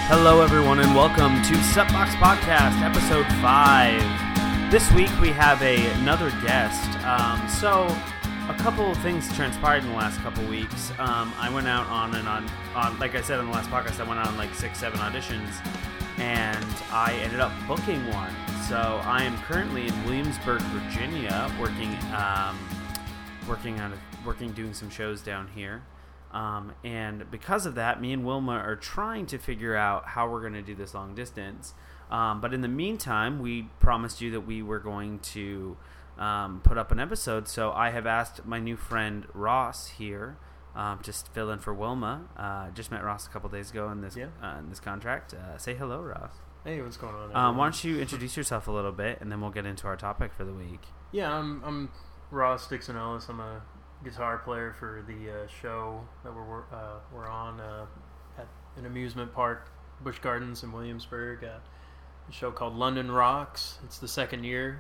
Hello, everyone, and welcome to Supbox Podcast, Episode 5. This week, we have another guest. So, a couple of things transpired in the last couple of weeks. I went out on, like I said in the last podcast, I went out on like 6-7 auditions, and I ended up booking one. So, I am currently in Williamsburg, Virginia, doing some shows down here. And because of that, me and Wilma are trying to figure out how we're going to do this long distance. But in the meantime, we promised you that we were going to put up an episode. So I have asked my new friend Ross here to fill in for Wilma. Just met Ross a couple days ago in this contract. Say hello, Ross. Hey, what's going on? Why don't you introduce yourself a little bit, and then we'll get into our topic for the week. Yeah, I'm Ross Dixon Ellis. I'm a guitar player for the show that we're on at an amusement park, Busch Gardens in Williamsburg. A show called London Rocks. It's the second year,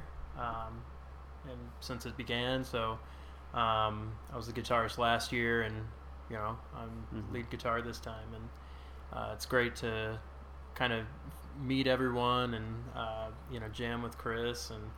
and since it began. So I was the guitarist last year, and I'm lead guitar this time, and it's great to kind of meet everyone and jam with Chris and.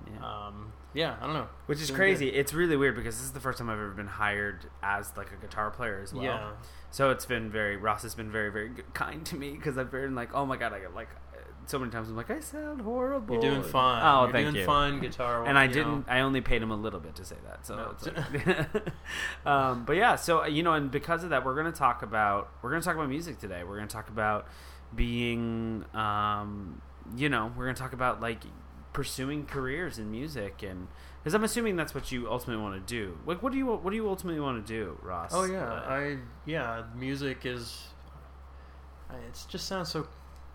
I don't know. Which is crazy. Good. It's really weird because this is the first time I've ever been hired as like a guitar player as well. Yeah. So it's been Ross has been very, very kind to me because I've been like, oh my God, I get like so many times I'm like, I sound horrible. You're doing fine. Oh, You're thank you. Doing fine guitar. And I only paid him a little bit to say that. So, no. It's like but yeah, so and because of that, we're going to talk about music today. We're going to talk about being, we're going to talk about like pursuing careers in music, and because I'm assuming that's what you ultimately want to do. Like, what do you ultimately want to do, Ross? Oh yeah, music is. It just sounds so.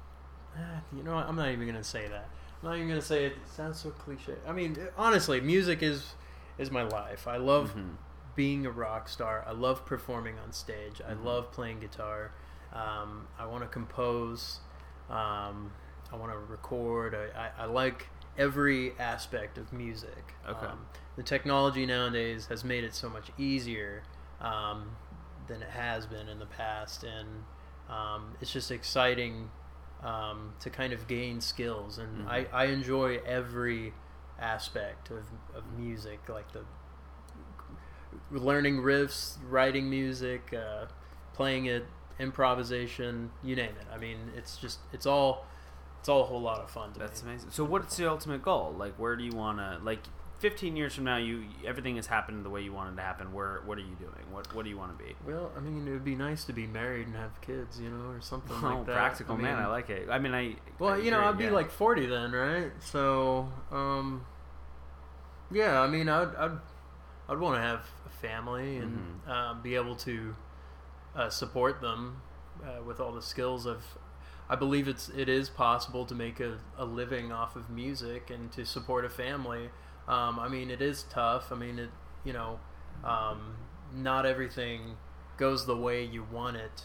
I'm not even gonna say that. I'm not even gonna say it. It sounds so cliche. I mean, honestly, music is my life. I love being a rock star. I love performing on stage. I love playing guitar. I want to compose. I want to record. I like every aspect of music. Okay. The technology nowadays has made it so much easier than it has been in the past, and it's just exciting to kind of gain skills. And I enjoy every aspect of music, like the learning riffs, writing music, playing it, improvisation, you name it. I mean, it's all a whole lot of fun to me. That's amazing. So what's the ultimate goal? Like, where do you want to, like, 15 years from now, everything has happened the way you wanted it to happen. What are you doing? What do you want to be? Well, I mean, it would be nice to be married and have kids, or something like that. Practical, man. I like it. I mean, I'd be like 40 then, right? So, yeah, I mean, I'd want to have a family and be able to support them with all the skills of. I believe it is possible to make a living off of music and to support a family. I mean, it is tough. I mean, not everything goes the way you want it.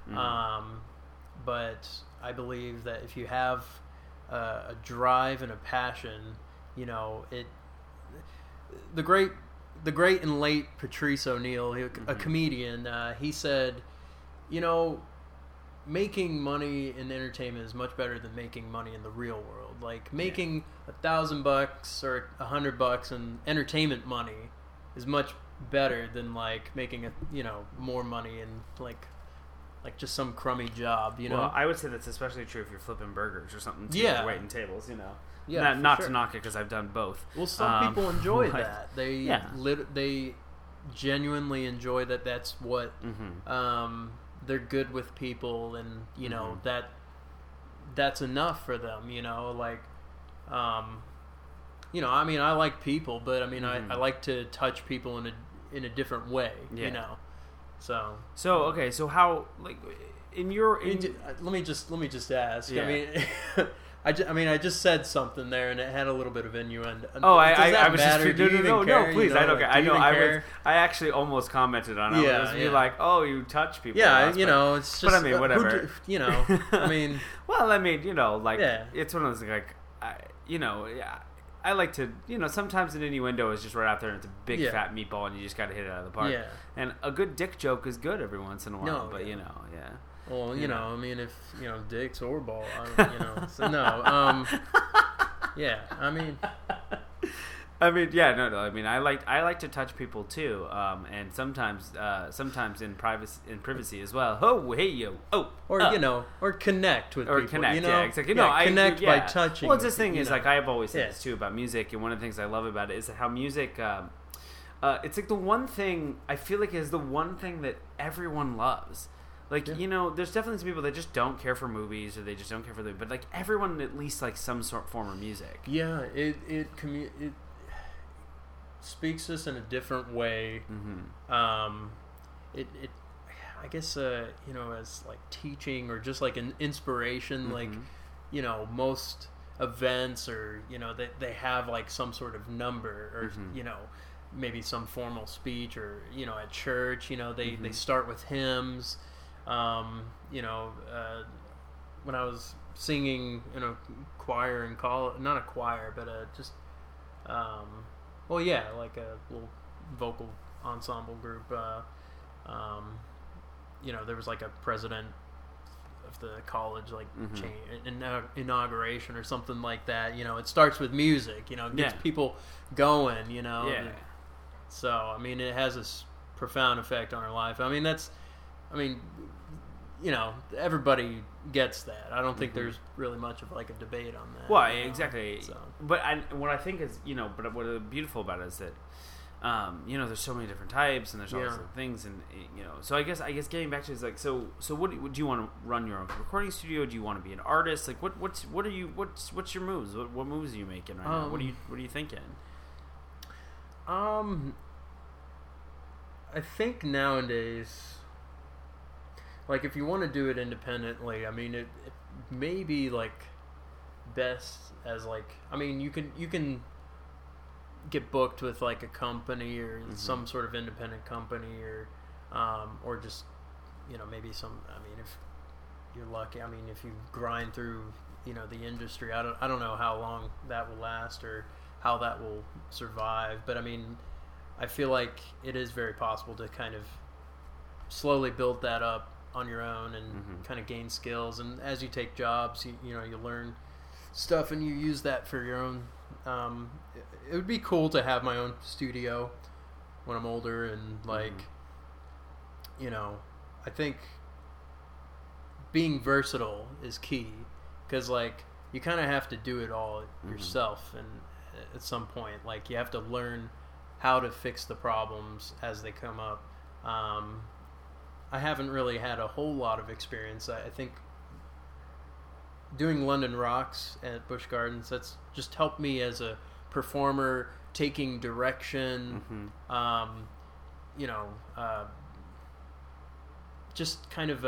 But I believe that if you have a drive and a passion, the great and late Patrice O'Neal, a comedian, he said, making money in entertainment is much better than making money in the real world. Like, making $1,000 or $100 in entertainment money is much better than like making more money in like just some crummy job. Well, I would say that's especially true if you're flipping burgers or something too, or waiting tables. Yeah, not to knock it because I've done both. Well, some people enjoy that. They genuinely enjoy that. That's what. They're good with people, and that's enough for them. I mean, I like people, but I mean, I like to touch people in a different way. So okay, so how, like, let me just ask. Yeah. I mean, I just said something there, and it had a little bit of innuendo. Oh, I was matter? just no, please, I don't care. I actually almost commented on it. Yeah, it was me like, oh, you touch people. Yeah, it's just. But I mean, whatever. I mean. Well, I mean, it's one of those like, I like to, sometimes an innuendo is just right out there and it's a big fat meatball and you just got to hit it out of the park. Yeah. And a good dick joke is good every once in a while, but Well, you know, I mean, if dicks or ball, so no. Yeah, I mean, yeah, no. I mean, I like to touch people too, and sometimes in privacy as well. Oh, hey, yo, or or connect with people. Connect, yeah, exactly. Connect by touching. Well, this thing is like I've always said this too about music, and one of the things I love about it is how music. It's like the one thing I feel like is the one thing that everyone loves. Like, there's definitely some people that just don't care for movies or they just don't care for but like everyone at least likes some form of music. Yeah, it speaks to us in a different way. Mm-hmm. I guess as like teaching or just like an inspiration, mm-hmm. like most events or they have like some sort of number or mm-hmm. Maybe some formal speech or at church mm-hmm. they start with hymns. When I was singing in a choir in college, not a choir, but like a little vocal ensemble group. There was like a president of the college, like mm-hmm. Inauguration or something like that. It starts with music. It gets people going. Yeah. So I mean, it has this profound effect on our life. Everybody gets that. I don't think mm-hmm. there's really much of like a debate on that. Well, exactly. So. But what I think is, but what's beautiful about it is that, there's so many different types and there's all these other things, and so I guess getting back to is like, so what do you want to run your own recording studio? Do you want to be an artist? Like, what's your moves? What moves are you making right now? What are you thinking? I think nowadays, like, if you want to do it independently, I mean, it may be like best as like, I mean, you can get booked with like a company or mm-hmm. some sort of independent company or just maybe some. I mean, if you're lucky, I mean, if you grind through the industry, I don't know how long that will last or how that will survive, but I mean, I feel like it is very possible to kind of slowly build that up on your own and mm-hmm. kind of gain skills, and as you take jobs, you learn stuff and you use that for your own. It would be cool to have my own studio when I'm older, and like mm-hmm. I think being versatile is key, because like you kind of have to do it all mm-hmm. yourself, and at some point, like, you have to learn how to fix the problems as they come up. I haven't really had a whole lot of experience. I think doing London Rocks at Busch Gardens, that's just helped me as a performer, taking direction, mm-hmm. Just kind of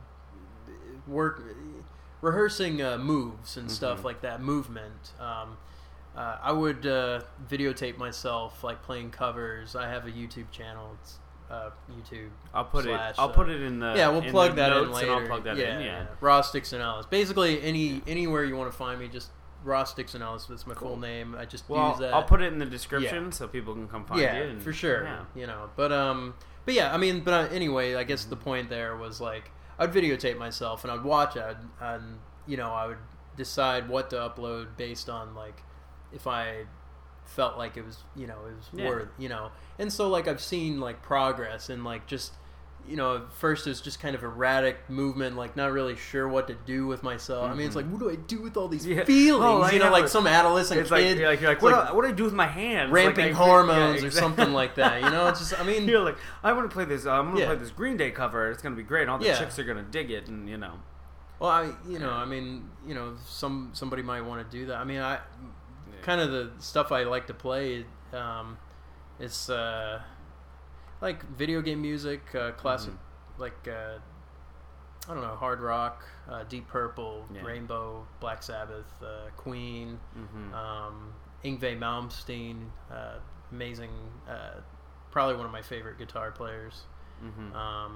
rehearsing moves and mm-hmm. stuff like that, movement. I would videotape myself like playing covers. I have a YouTube channel. It's YouTube. I'll put it in the we'll plug that in later. And I'll plug that in. Yeah. Ross Dixon Ellis. Basically, anywhere you want to find me, just Ross Dixon Ellis. That's my full name. I just use that. I'll put it in the description so people can come find you. Yeah, for sure. Yeah. But yeah, I mean, anyway, I guess mm-hmm. the point there was like I'd videotape myself and I'd watch it, and I would decide what to upload based on like if I felt like it was worth, and so like I've seen like progress and like just at first it was just kind of erratic movement, like not really sure what to do with myself. Mm-hmm. I mean, it's like, what do I do with all these feelings? Like some adolescent it's kid. Like, you're like, what do I do with my hands? Ramping like, hormones or something like that. It's just, I mean, you're like, I want to play this. I'm going to play this Green Day cover. It's going to be great. All the chicks are going to dig it, and Well, I mean, somebody might want to do that. I mean, kind of the stuff I like to play. It's like video game music, classic, mm-hmm. like I don't know, hard rock, Deep Purple, Rainbow, Black Sabbath, Queen, mm-hmm. Yngwie Malmsteen, amazing, probably one of my favorite guitar players. Mm-hmm.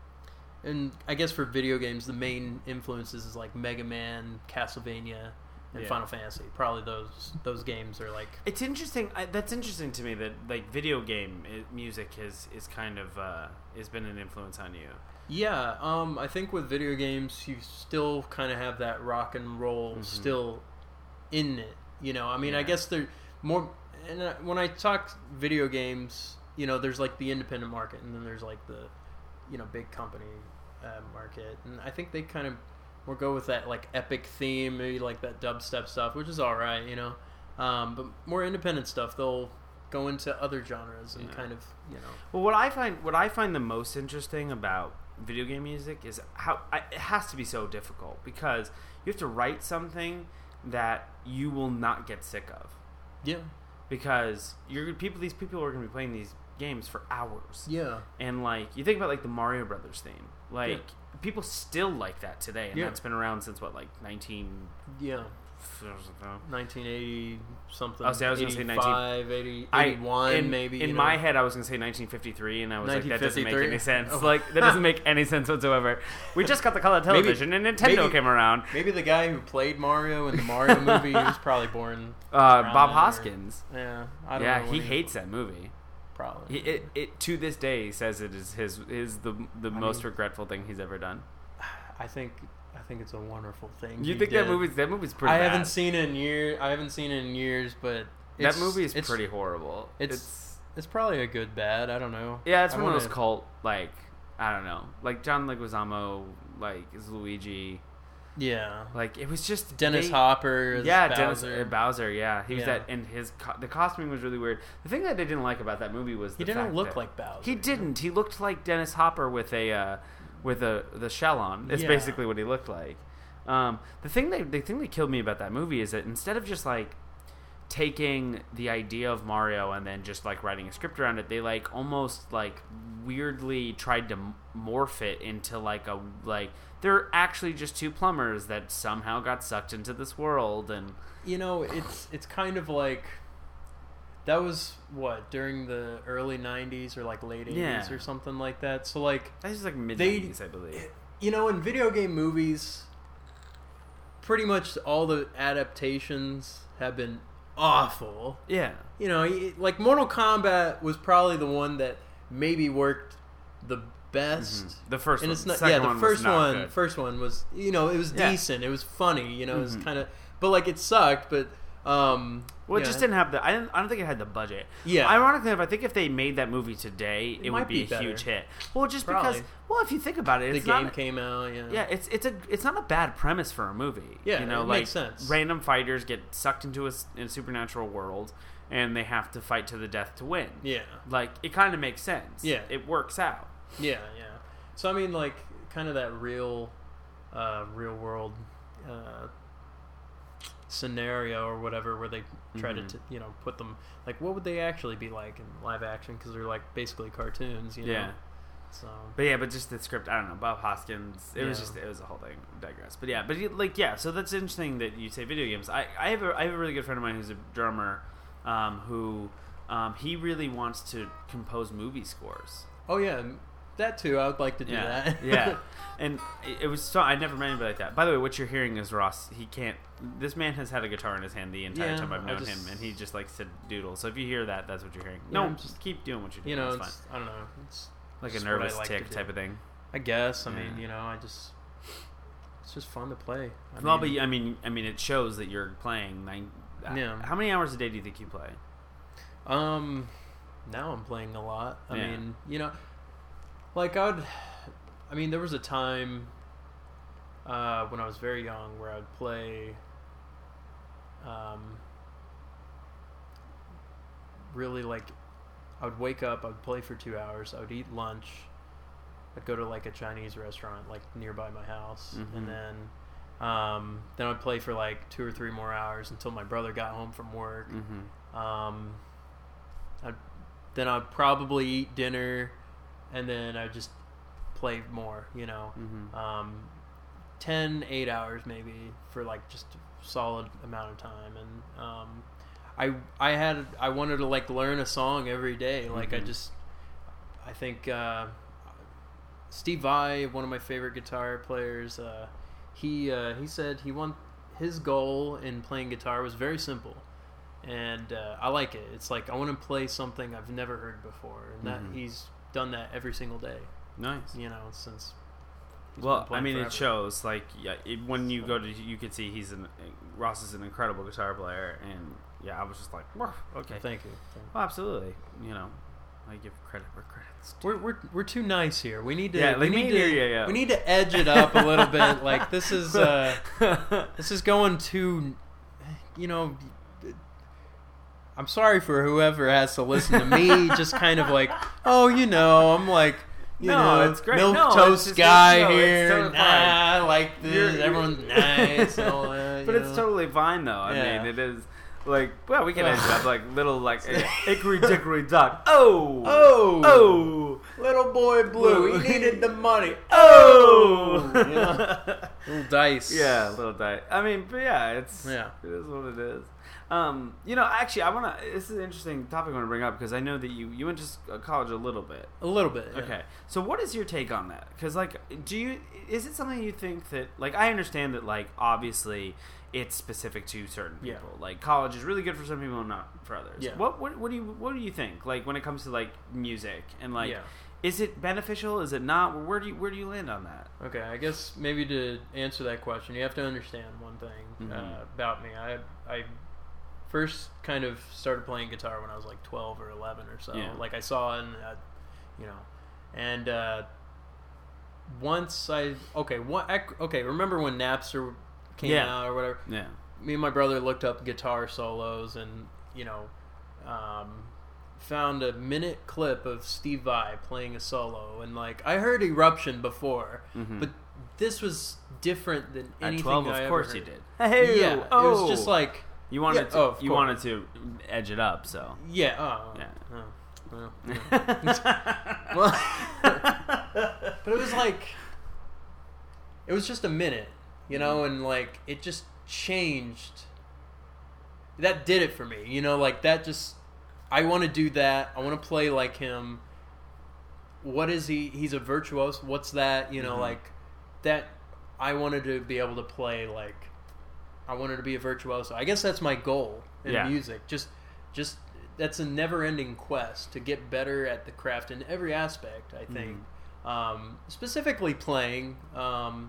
And I guess for video games, the main influences is like Mega Man, Castlevania, and Yeah. Final Fantasy. Probably those games are like. It's interesting. That's interesting to me that like video game music is kind of has been an influence on you. Yeah, I think with video games you still kind of have that rock and roll still in it. I mean, I guess they're more. And when I talk video games, there's like the independent market, and then there's like the, big company market, and I think they kind of more go with that like epic theme, maybe like that dubstep stuff, which is all right, but more independent stuff, they'll go into other genres and kind of, Well, what I find the most interesting about video game music is how it has to be so difficult because you have to write something that you will not get sick of. Yeah. Because these people are going to be playing these games for hours. Yeah. And like you think about like the Mario Brothers theme, like people still like that today, and that's been around since what, like 1980 something. I was going to say 81 maybe. In my head, I was going to say 1953, and I was like, that doesn't make any sense. Oh. Like that doesn't make any sense whatsoever. We just got the color television, and Nintendo came around. Maybe the guy who played Mario in the Mario movie, he was probably born. Bob Hoskins. I don't know. He hates that movie. Probably. It to this day he says it is the most regretful thing he's ever done. I think it's a wonderful thing. You think that movie's pretty bad? I haven't seen it in years, but that movie is pretty horrible. It's probably a good bad. I don't know. Yeah, it's one of those cult, like, I don't know, like John Leguizamo, like is Luigi. Yeah, like it was just Dennis Hopper. Dennis Bowser. Yeah, he was that, and the costuming was really weird. The thing that I didn't like about that movie was he didn't look like Bowser. He didn't. He looked like Dennis Hopper with the shell on. It's basically what he looked like. The thing that killed me about that movie is that instead of just like taking the idea of Mario and then just like writing a script around it, they like almost like weirdly tried to morph it into like they're actually just two plumbers that somehow got sucked into this world. And it's kind of like that was what, during the early 90s or like late 80s or something like that. So like that's just like mid 90s, I believe. In video game movies, pretty much all the adaptations have been awful. Yeah. Like Mortal Kombat was probably the one that maybe worked the best. Mm-hmm. The first and one. It's not, the first one was, it was decent. It was funny, it was kind of, but like it sucked, but it just didn't have I don't think it had the budget. Yeah. Ironically enough, I think if they made that movie today, it would be a huge hit. Well, just because if you think about it, the game came out. Yeah, it's not a bad premise for a movie. Yeah, it makes sense. Random fighters get sucked into a supernatural world, and they have to fight to the death to win. Yeah, like it kind of makes sense. Yeah, it works out. Yeah. So I mean, like, kind of that real world scenario or whatever, where they try to put them, like, what would they actually be like in live action, because they're like basically cartoons, so but just the script, I don't know, Bob Hoskins, it was a whole thing. Digress. But so that's interesting that you say video games. I have a really good friend of mine who's a drummer, who he really wants to compose movie scores. Oh yeah, that too. I would like to do that. Yeah, and it was so I never met anybody like that. By the way, what you're hearing is Ross. He can't. This man has had a guitar in his hand the entire time I've known him, and he just likes to doodle. So if you hear that, that's what you're hearing. Just keep doing what you're doing. It's fine. I don't know. It's like a nervous tick type of thing. I guess. I mean, it's just fun to play. But I mean, it shows that you're playing. How many hours a day do you think you play? Now I'm playing a lot. I mean, like there was a time when I was very young where I'd play really, like, I would wake up, I would play for 2 hours, I would eat lunch, I'd go to like a Chinese restaurant like nearby my house, and then I'd play for like 2 or 3 more hours until my brother got home from work. Then I'd probably eat dinner, and then I'd just play more, 8 hours maybe for like just a solid amount of time. And I wanted to like learn a song every day. Like I think Steve Vai, one of my favorite guitar players, he said he his goal in playing guitar was very simple, and I like it. It's like I want to play something I've never heard before, and that he's done that every single day. Nice. You know, since. Well, I mean, forever. It shows. Like, when you go to, you could see Ross is an incredible guitar player, and yeah, I was just like, okay, thank you. Well, absolutely. You know, I give credit where credit's due. We're too nice here. We need to. Yeah, we need to edge it up a little bit. Like this is going too. You know, I'm sorry for whoever has to listen to me. Just kind of like, I'm like. It's great. Milk toast guy here. Totally I like this. Everyone's nice. And all that, but it's totally fine, though. I mean, it is like, well, we can end up like little like hickory dickory dock. Oh, little boy blue. He needed the money. Little dice. Yeah, little dice. I mean, but it is what it is. Actually, this is an interesting topic I want to bring up because I know that you went to college a little bit. A little bit, yeah. Okay. So what is your take on that? Because, like, is it something you think that, like, I understand that, like, obviously it's specific to certain people. Yeah. Like, college is really good for some people and not for others. Yeah. What do you think? Like, when it comes to, like, music and, like, is it beneficial? Is it not? Where do you land on that? Okay, I guess maybe to answer that question, you have to understand one thing about me. I first kind of started playing guitar when I was like 12 or 11 or so. Yeah. Like I saw it, and once remember when Napster came out or whatever? Yeah. Me and my brother looked up guitar solos and, found a minute clip of Steve Vai playing a solo, and like I heard Eruption before, but this was different than anything. At 12, I of course, ever you did. Hey, yeah, it was just like. You wanted to edge it up, so yeah. Well, but it was like it was just a minute, and like it just changed. That did it for me, like that just. I want to do that. I want to play like him. What is he? He's a virtuoso. What's that? Like that. I wanted to be able to play like. I wanted to be a virtuoso. I guess that's my goal in music. Just that's a never-ending quest to get better at the craft in every aspect. I think, specifically playing, but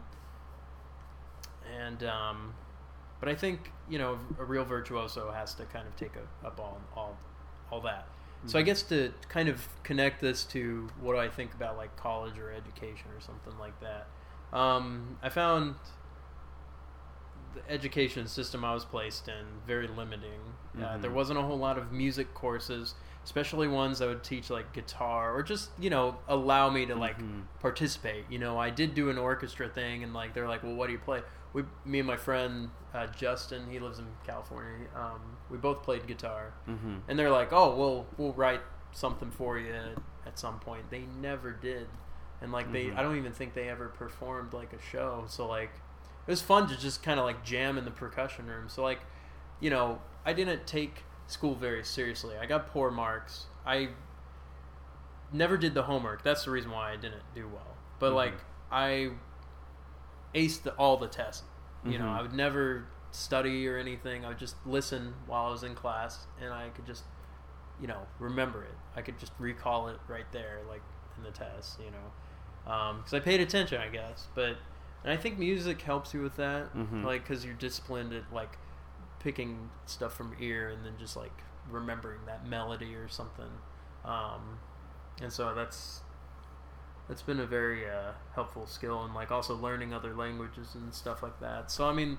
I think a real virtuoso has to kind of take up all that. So I guess to kind of connect this to what I think about like college or education or something like that, I found. The education system I was placed in very limiting. There wasn't a whole lot of music courses, especially ones that would teach like guitar or just allow me to like participate. I did do an orchestra thing, and like they're like, well, what do you play? Me and my friend Justin, he lives in California. We both played guitar, and they're like, oh, we'll write something for you at some point. They never did, and like I don't even think they ever performed like a show. So like. It was fun to just kind of like jam in the percussion room. So like, I didn't take school very seriously. I got poor marks. I never did the homework. That's the reason why I didn't do well. But like, I aced all the tests. I would never study or anything. I would just listen while I was in class, and I could just, remember it. I could just recall it right there, like in the test. Because I paid attention, I guess, but. And I think music helps you with that, like, because you're disciplined at, like, picking stuff from ear and then just, like, remembering that melody or something. And so that's been a very helpful skill, and, like, also learning other languages and stuff like that. So, I mean,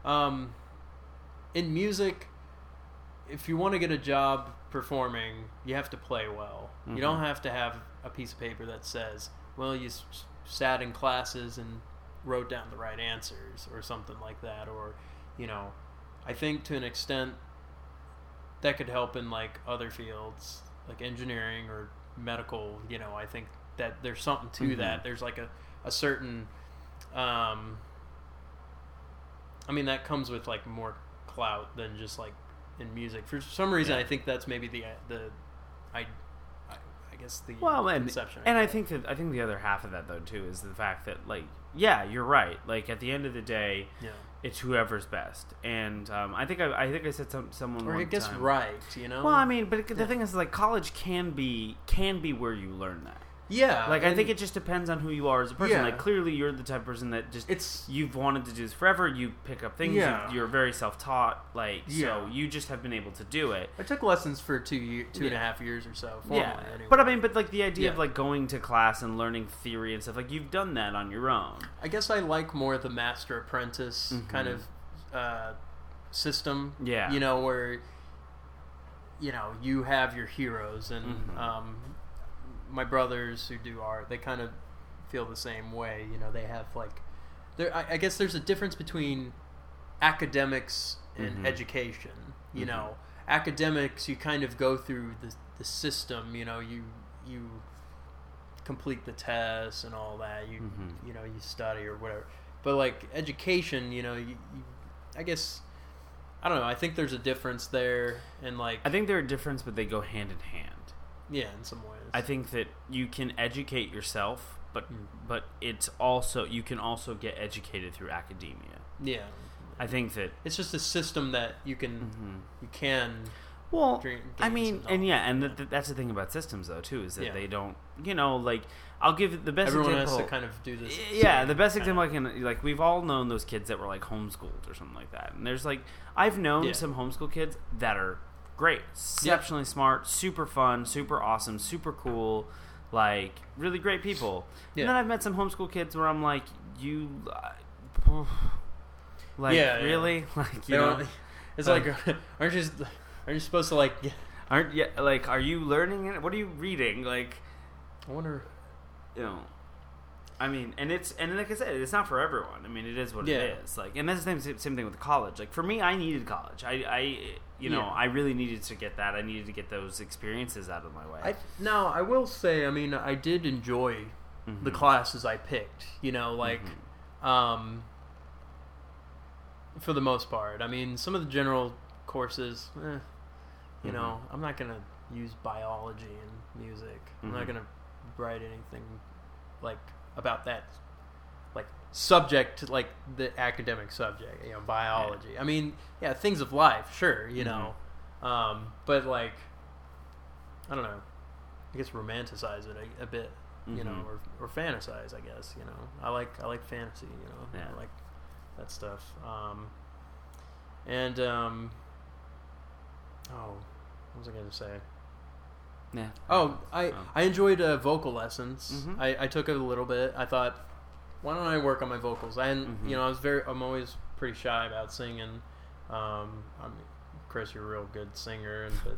in music, if you want to get a job performing, you have to play well. You don't have to have a piece of paper that says, well, you sat in classes and wrote down the right answers or something like that, or I think to an extent that could help in like other fields like engineering or medical. I think that there's something to that. There's like a certain that comes with like more clout than just like in music. For some reason I think that's maybe I guess the and conception. I think the other half of that though too is the fact that like yeah, you're right. Like at the end of the day, it's whoever's best. And I think I said someone or one I guess time, right, you know. Well, I mean, but the thing is, like college can be where you learn that. Yeah, like I think it just depends on who you are as a person. Yeah. Like clearly, you're the type of person that you've wanted to do this forever. You pick up things. Yeah. You're very self-taught. Like so, you just have been able to do it. I took lessons for 2 and a half years or so. Formally, anyway. But I mean, like the idea of like going to class and learning theory and stuff, like you've done that on your own. I guess I like more the master apprentice kind of system. Yeah, you know where you have your heroes and. My brothers who do art, they kind of feel the same way. You know, they have like, I guess there's a difference between academics and education. You know, academics, you kind of go through the system. You know, you complete the tests and all that. You study or whatever. But like education, you I guess. I don't know. I think there's a difference there, and like I think they're a difference, but they go hand in hand. Yeah, in some ways. I think that you can educate yourself, but it's also you can also get educated through academia. Yeah, I think that it's just a system that you can Well, I mean, that's the thing about systems though too is that they don't like I'll give the best Everyone example. has to kind of do this. Yeah, the best example I can like we've all known those kids that were like homeschooled or something like that, and there's like I've known some homeschool kids that are. Great, exceptionally smart, super fun, super awesome, super cool, like really great people. Yeah. And then I've met some homeschool kids where I'm like, really, like you know, it's like, aren't you supposed to like, are you learning it? What are you reading? Like, I wonder, I mean, and like I said, it's not for everyone. I mean, it is what it is. Like, and that's the same thing with college. Like for me, I needed college. I really needed to get that. I needed to get those experiences out of my way. I will say, I mean, I did enjoy the classes I picked. For the most part. I mean, some of the general courses, I'm not gonna use biology and music. I'm not gonna write anything like about that like subject, like the academic subject, biology. I mean, things of life, sure, but like I don't know, I guess romanticize it a bit, or fantasize, I guess, I like fantasy, I like that stuff. What was I going to say? Yeah. I enjoyed vocal lessons. I took it a little bit. I thought, why don't I work on my vocals? I'm always pretty shy about singing. Chris, you're a real good singer, but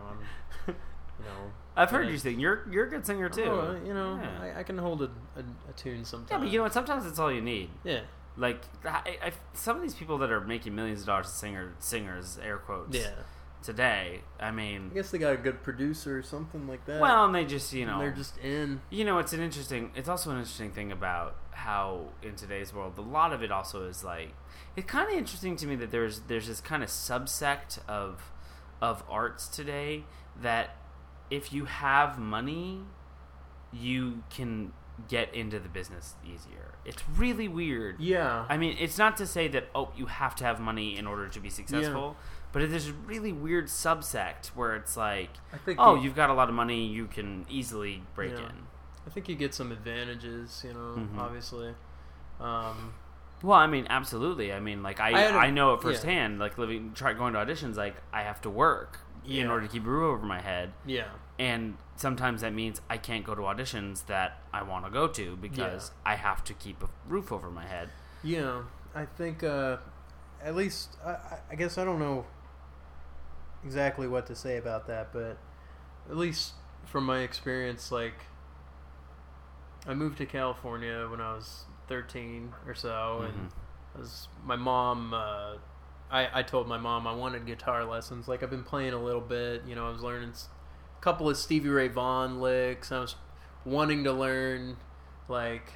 I've heard you sing. You're a good singer too. I can hold a tune sometimes. Yeah, but you know what? Sometimes it's all you need. Yeah. Like some of these people that are making millions of dollars as singers, air quotes. Yeah. Today, I mean, I guess they got a good producer or something like that. Well, and they just, they're just in. It's also an interesting thing about how in today's world, a lot of it also is like, it's kind of interesting to me that there's this kind of subsect of arts today that if you have money, you can get into the business easier. It's really weird. Yeah. I mean, it's not to say that you have to have money in order to be successful. Yeah. But there's a really weird subsect where it's like, you've got a lot of money, you can easily break in. I think you get some advantages, obviously. Well, I mean, absolutely. I mean, like I know it firsthand. Like going to auditions, like I have to work in order to keep a roof over my head. Yeah. And sometimes that means I can't go to auditions that I want to go to because I have to keep a roof over my head. Yeah, I think at least I guess I don't know exactly what to say about that, but at least from my experience, like I moved to California when I was 13 or so, and my mom. I told my mom I wanted guitar lessons. Like I've been playing a little bit, I was learning a couple of Stevie Ray Vaughan licks. I was wanting to learn like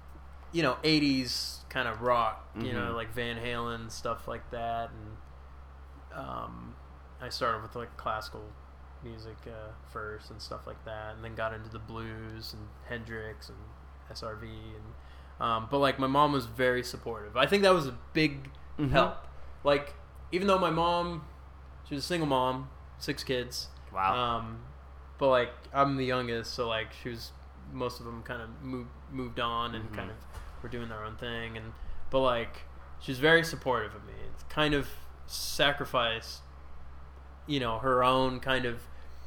80s kind of rock, like Van Halen, stuff like that, and I started with like classical music first and stuff like that, and then got into the blues and Hendrix and SRV but like my mom was very supportive. I think that was a big help. Like even though my mom, she was a single mom, 6 kids. Wow. But like I'm the youngest, so like most of them kind of moved on and kind of were doing their own thing, but like she was very supportive of me. It's kind of sacrificed, her own kind of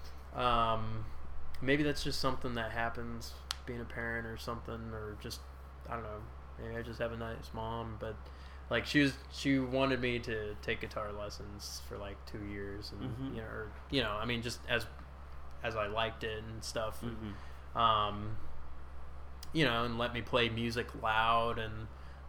maybe that's just something that happens being a parent or something, or just I don't know. Maybe I just have a nice mom, but like she wanted me to take guitar lessons for like 2 years, and I mean just as I liked it and stuff, and and let me play music loud and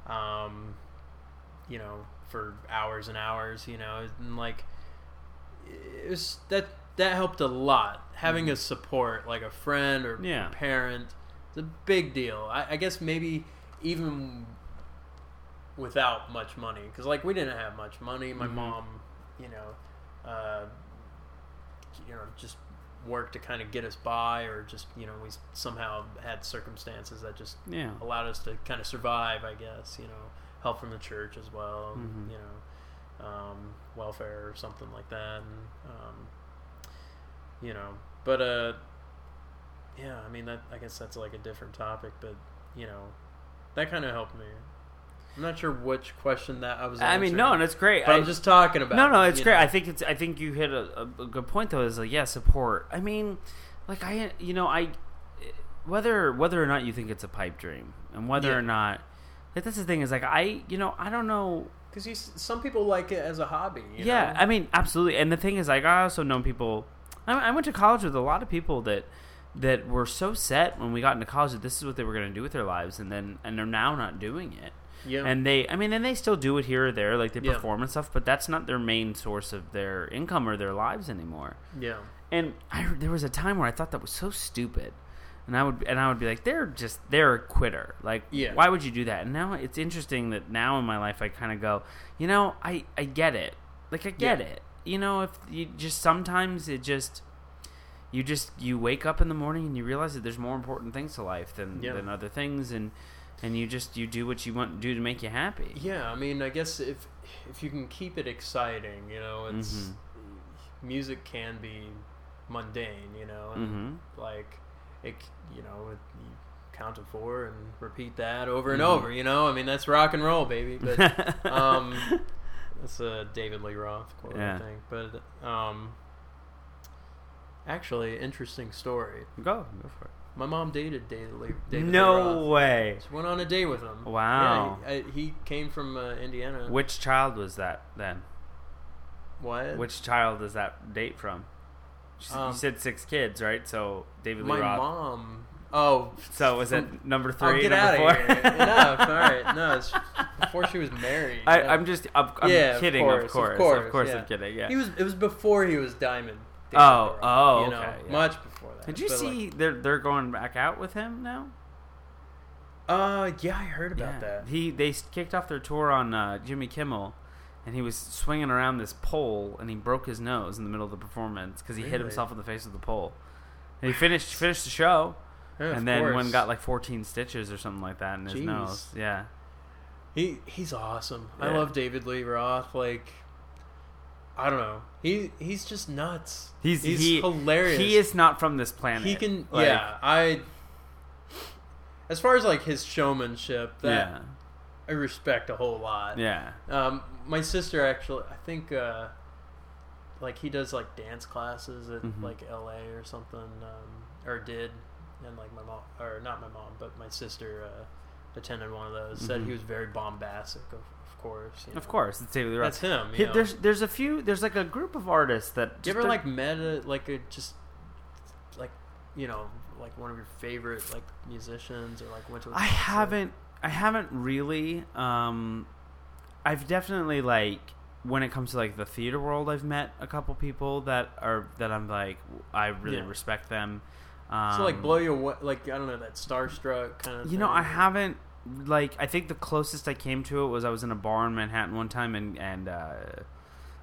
for hours and hours, and like it was that helped a lot. Having a support like a friend or a parent, it's a big deal. I guess maybe even without much money, because like we didn't have much money. My mom, just worked to kind of get us by, or just we somehow had circumstances that just allowed us to kind of survive, I guess. Help from the church as well, welfare or something like that, and but I mean that, I guess that's like a different topic, but that kind of helped me. I'm not sure which question that I was answering. I mean, no, and it's great. But I'm just talking about. No, it's great. I think you hit a good point though. Is like support. I mean, like whether or not you think it's a pipe dream, and whether or not, like, that's the thing, is like I don't know, because some people like it as a hobby. You know? I mean, absolutely. And the thing is, like, I also know people. I went to college with a lot of people that were so set when we got into college that this is what they were going to do with their lives, and they're now not doing it. Yeah. And they still do it here or there, like they perform and stuff, but that's not their main source of their income or their lives anymore. Yeah. And there was a time where I thought that was so stupid. And I would be like, they're a quitter. Like, why would you do that? And now it's interesting that now in my life I kind of go, I get it. Like, I get it. If you just sometimes it just you wake up in the morning and you realize that there's more important things to life than other things, and you do what you want to do to make you happy. Yeah, I mean, I guess if you can keep it exciting, it's music can be mundane, and like it, you count to 4 and repeat that over and over, I mean, that's rock and roll, baby. But that's a David Lee Roth quote, I think. But actually, interesting story. Go for it. My mom dated David Lee Roth. No way. She went on a date with him. Wow. Yeah, he came from Indiana. Which child was that then? What? Which child is that date from? You said 6 kids, right? So David Lee Roth. My mom. Oh. So was it number 3? Oh, get out of here. No, all right. No, it's before she was married. I'm kidding, of course I'm kidding. Yeah. It was before he was Diamond. Okay. Much before that. Did you see they're going back out with him now? Yeah, I heard about that. They kicked off their tour on Jimmy Kimmel, and he was swinging around this pole, and he broke his nose in the middle of the performance because he hit himself in the face with the pole. And he finished the show, and then went and got like 14 stitches or something like that in his nose. Yeah, he's awesome. Yeah. I love David Lee Roth. Like, I don't know. He's just nuts. He's hilarious. He is not from this planet. He can as far as like his showmanship, that I respect a whole lot. Yeah. My sister actually, I think like he does like dance classes at like LA or something, or did, and like my mom, or not my mom, but my sister attended one of those. Said he was very bombastic, of course. Of course, it's David Lee Roth. That's him. There's like a group of artists that. You ever like met like like one of your favorite like musicians, or like went to a concert? I haven't really. I've definitely, like, when it comes to like the theater world, I've met a couple people that I'm like, I really respect them. So like blow you, like, I don't know, that starstruck kind of thing. I haven't, like, I think the closest I came to it was I was in a bar in Manhattan one time, and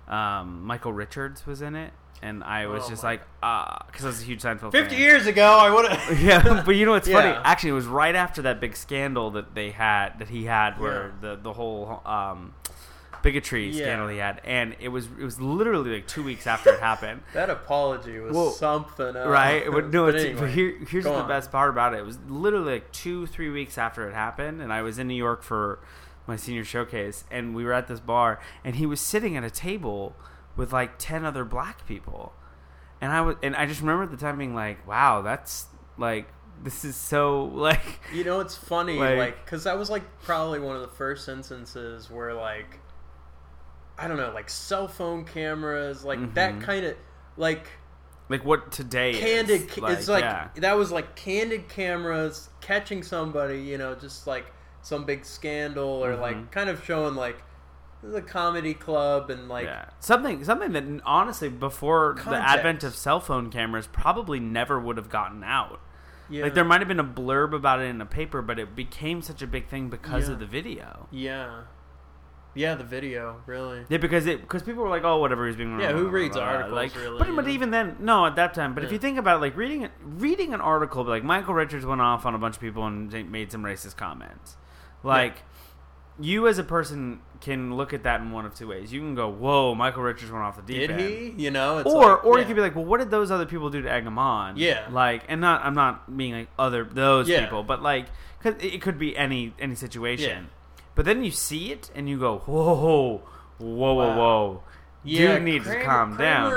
Michael Richards was in it. And I was because I was a huge Seinfeld 50 fan. years ago, I would have. Yeah, but you know what's funny? Yeah. Actually, it was right after that big scandal that he had, where the whole bigotry scandal he had, and it was literally like 2 weeks after it happened. That apology was something else. Right? But anyway, here's the best part about it. It was literally like 2-3 weeks after it happened, and I was in New York for my senior showcase, and we were at this bar, and he was sitting at a table with like 10 other black people, and I just remember at the time being like, wow, that's like, this is so like, you know, it's funny, like, because that was like probably one of the first instances where like, I don't know, like cell phone cameras, like that kind of like what today candid is. it's like that was like candid cameras catching somebody, you know, just like some big scandal or like kind of showing like the comedy club and like something that honestly before the advent of cell phone cameras probably never would have gotten out. Like there might have been a blurb about it in a paper, but it became such a big thing because of the video. Yeah, the video, really. Yeah, because people were like, oh, whatever, he's being... Yeah, who reads articles, like, really? But even then, no, at that time. But if you think about it, like, reading an article, like, Michael Richards went off on a bunch of people and made some racist comments. Like, you as a person can look at that in one of two ways. You can go, whoa, Michael Richards went off the deep end. Did he? You know? It's or you could be like, well, what did those other people do to egg him on? Yeah. Like, and I'm not being like those people, but, like, cause it could be any situation. Yeah. But then you see it and you go, whoa. Yeah, Dude needs to calm down.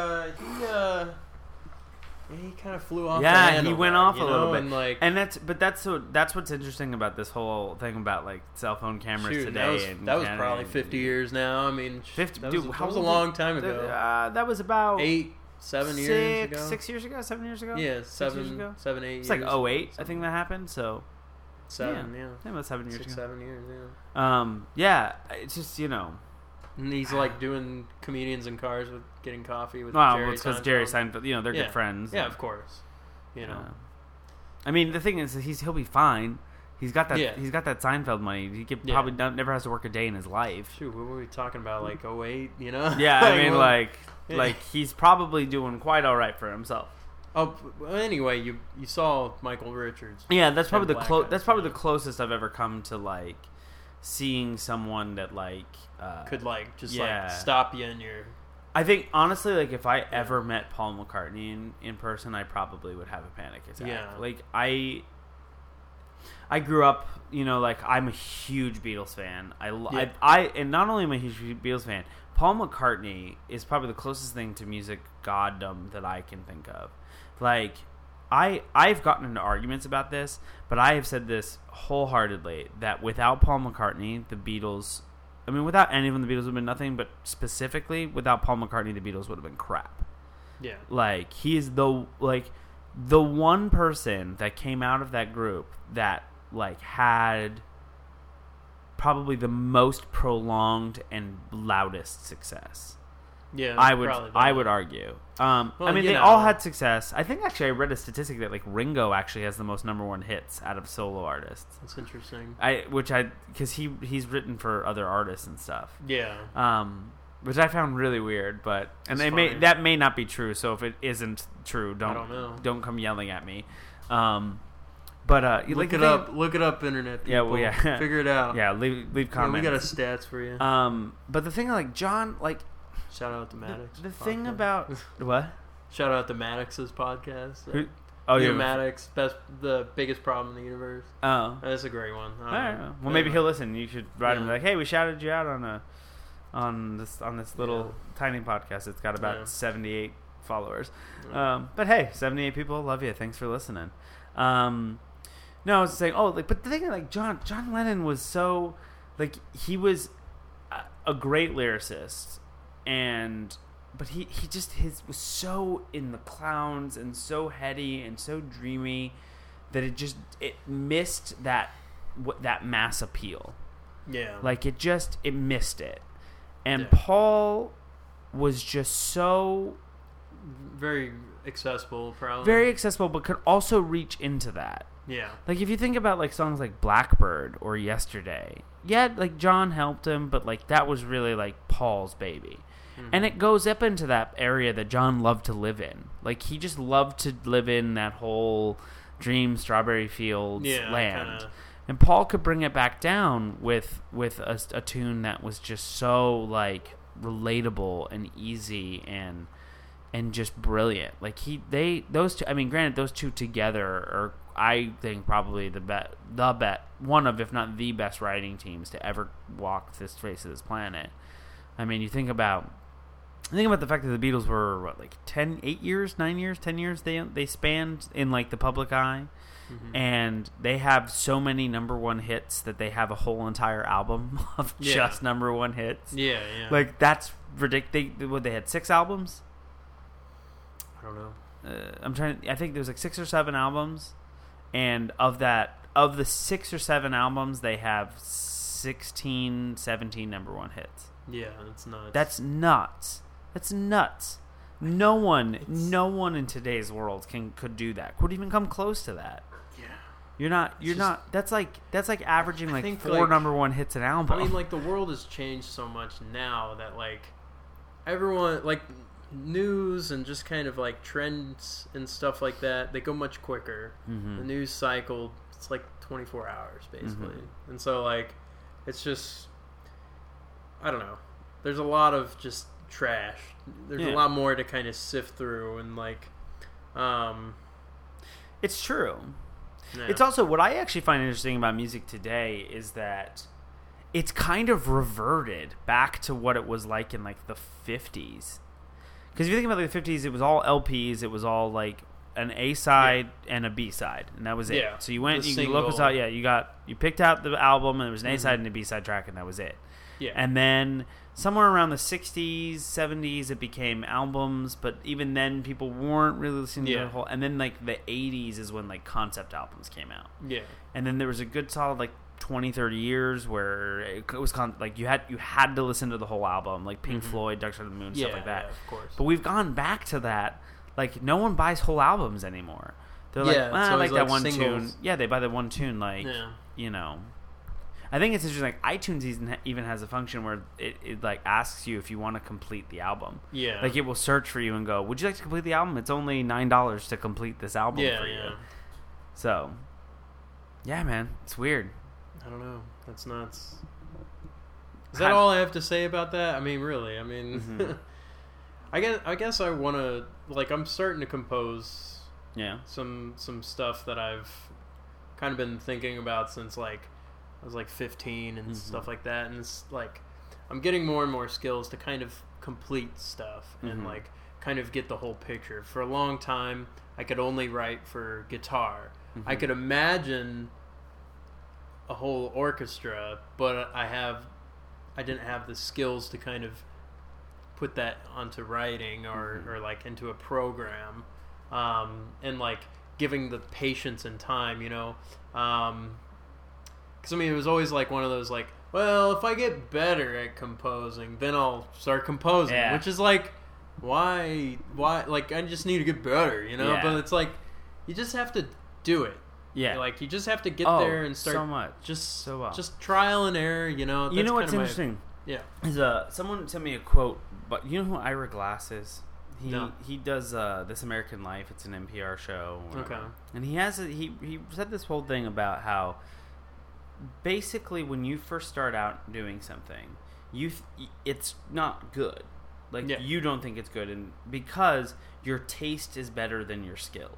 He kind of flew off. Yeah, he went off a little bit. And like, that's what's interesting about this whole thing about like cell phone cameras today. That was probably 50 years now. I mean, 50. That dude, was a long time ago. That was about 7 years ago. 6 years ago, 7 years ago. Yeah, 7 years ago. 7, 8. It's like 08, I think that happened. So 7, about 7 years 6, ago. 7 years, yeah. It's just And he's like doing comedians in cars with getting coffee with Jerry Jerry it's because Jerry Seinfeld, they're good friends. Yeah, of course. You know. I mean, the thing is, he'll be fine. He's got that. Yeah. He's got that Seinfeld money. He could probably never has to work a day in his life. Shoot, what were we talking about? Like 08, you know? Yeah, I mean, like he's probably doing quite all right for himself. Oh, well, anyway, you saw Michael Richards. Yeah, that's probably the closest I've ever come to like seeing someone that like could like just like stop you in your. I think honestly, like if I ever met Paul McCartney in person, I probably would have a panic attack. Yeah. Like I grew up, like I'm a huge Beatles fan. And not only am I a huge Beatles fan, Paul McCartney is probably the closest thing to music goddom that I can think of. Like I've gotten into arguments about this, but I have said this wholeheartedly that without Paul McCartney, the Beatles, I mean, without any of them, the Beatles would have been nothing, but specifically without Paul McCartney, the Beatles would have been crap. Yeah. Like, he is the one person that came out of that group that, like, had probably the most prolonged and loudest success. Yeah, I would argue. They all had success. I think actually I read a statistic that like Ringo actually has the most number one hits out of solo artists. That's interesting. Because he's written for other artists and stuff. Yeah. Which I found really weird, that may not be true. So if it isn't true, don't come yelling at me. Look it up, internet people. Yeah, well, yeah. Figure it out. Yeah, leave comments. We got stats for you. But the thing like John, like. Shout out to Maddox. The thing about what? Shout out to Maddox's podcast. Maddox, the biggest problem in the universe. Oh, that's a great one. Well, maybe he'll listen. You should write him like, hey, we shouted you out on this little tiny podcast. It's got about 78 followers. Yeah. But hey, 78 people love you. Thanks for listening. No, I was saying, but the thing like John Lennon was so like he was a great lyricist. But he was so in the clowns and so heady and so dreamy that it missed that mass appeal. Yeah. Like it missed it. And Paul was just so very accessible, probably. Very accessible, but could also reach into that. Yeah. Like if you think about like songs like Blackbird or Yesterday, like John helped him, but like that was really like Paul's baby. And it goes up into that area that John loved to live in. Like, he just loved to live in that whole dream Strawberry Fields land. And Paul could bring it back down with a tune that was just so, like, relatable and easy and just brilliant. Like, those two, I mean, granted, those two together are, I think, probably one of, if not the best writing teams to ever walk this face of this planet. I mean, think about the fact that the Beatles were, what, like 10 years they spanned in, like, the public eye. Mm-hmm. And they have so many number one hits that they have a whole entire album of just number one hits. Yeah. Like, that's ridiculous. They had 6 albums? I don't know. I think there was like 6 or 7 albums. And of the 6 or 7 albums, they have 16, 17 number one hits. Yeah, that's nuts. That's nuts. No one in today's world could do that. Could even come close to that. Yeah. You're not. That's like averaging like 4 number one hits an album. I mean, like, the world has changed so much now that, like, everyone, like, news and just kind of like trends and stuff like that, they go much quicker. Mm-hmm. The news cycle, it's like 24 hours basically. Mm-hmm. And so, like, it's just, I don't know, there's a lot of just trash. There's a lot more to kind of sift through, and, like, it's true. Yeah. It's also, what I actually find interesting about music today is that it's kind of reverted back to what it was like in, like, the 50s. Because if you think about, like, the 50s, it was all LPs. It was all, like, an A side and a B side, and that was it. Yeah. So you went, you look us out. Yeah, you picked out the album, and there was an A side and a B side track, and that was it. Yeah. And then somewhere around the 60s, 70s, it became albums, but even then, people weren't really listening to the whole. And then, like, the 80s is when, like, concept albums came out. Yeah. And then there was a good solid, like, 20, 30 years where it was like you had to listen to the whole album, like Pink Floyd, Dark Side of the Moon, stuff like that. Yeah, of course. But we've gone back to that. Like, no one buys whole albums anymore. They're like, I like that one tune. Yeah, they buy the one tune. Like, you know, I think it's interesting. Like, iTunes even has a function where it like asks you if you want to complete the album. Yeah. Like, it will search for you and go, "Would you like to complete the album? It's only $9 to complete this album for you." Yeah. So, yeah, man, it's weird. I don't know. That's nuts. Is that all I have to say about that? I mean, really. I mean, I guess I want to, like, I'm starting to compose some stuff that I've kind of been thinking about since, like, I was like 15 and stuff like that. And it's like, I'm getting more and more skills to kind of complete stuff and, like, kind of get the whole picture. For a long time, I could only write for guitar. I could imagine a whole orchestra, but I didn't have the skills to kind of put that onto writing or like into a program, and, like, giving the patience and time, you know, because I mean, it was always like one of those, like, well, if I get better at composing, then I'll start composing, which is like, why, like, I just need to get better, you know, but it's like, you just have to do it. Yeah, like, you just have to get there and start so much, just trial and error. You know, you know what's interesting? Is someone sent me a quote, but you know who Ira Glass is? He does This American Life. It's an NPR show. Okay, and he said this whole thing about how basically when you first start out doing something, it's not good. Like, you don't think it's good, and because your taste is better than your skill.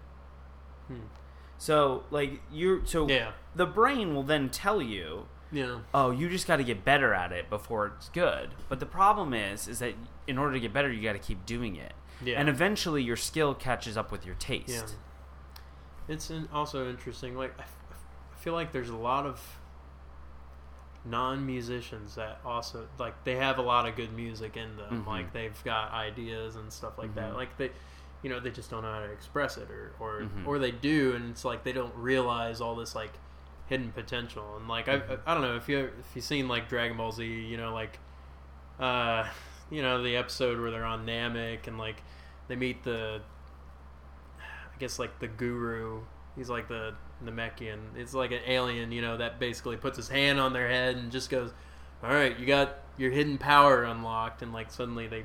So, like, the brain will then tell you, oh, you just got to get better at it before it's good. But the problem is that in order to get better, you got to keep doing it. Yeah. And eventually your skill catches up with your taste. Yeah. It's also interesting. Like, I feel like there's a lot of non-musicians that also, like, they have a lot of good music in them. Like, they've got ideas and stuff like that. Like, they just don't know how to express it, or they do, and it's like they don't realize all this, like, hidden potential. And, like, I don't know if you've seen, like, Dragon Ball Z, you know, like, you know, the episode where they're on Namek and, like, they meet I guess, like, the guru. He's like the Namekian. It's like an alien, you know, that basically puts his hand on their head and just goes, all right, you got your hidden power unlocked, and, like, suddenly they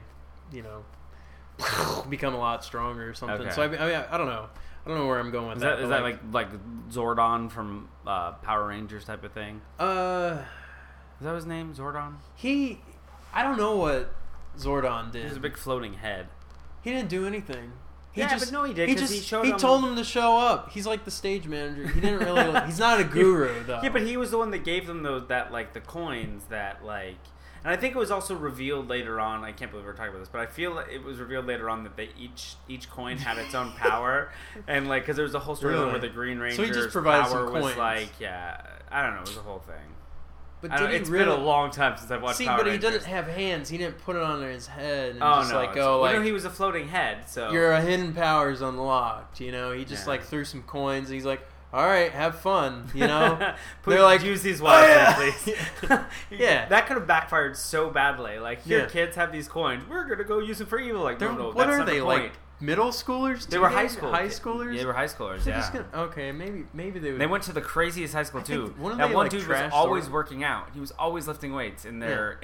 become a lot stronger or something. Okay. So I don't know. I don't know where I'm going with Is that. that like Zordon from Power Rangers type of thing? Is that his name, Zordon? I don't know what Zordon did. He has a big floating head. He didn't do anything. He did. He told him to show up. He's like the stage manager. He didn't really. He's not a guru though. Yeah, but he was the one that gave them the coins that like. And I think it was also revealed later on. I can't believe we're talking about this, but I feel like it was revealed later on that they each coin had its own power, and like because there was a whole story where the Green Ranger's so he just provided power some was coins. like I don't know, it was a whole thing. But it's been a long time since I've watched. Power but Rangers. he doesn't have hands. He didn't put it on his head. And no, he was a floating head. So your hidden power's unlocked. He just threw some coins. And he's like, all right, have fun. They're like, use these wisely, please. Yeah, that could have backfired so badly. Like, here, kids have these coins. We're gonna go use them for evil. Like, no, what that's are they point. like? Middle schoolers? They were high school. High schoolers? Yeah, they were high schoolers. Okay, maybe they would. They went to the craziest high school too. That one dude was always working out. He was always lifting weights in their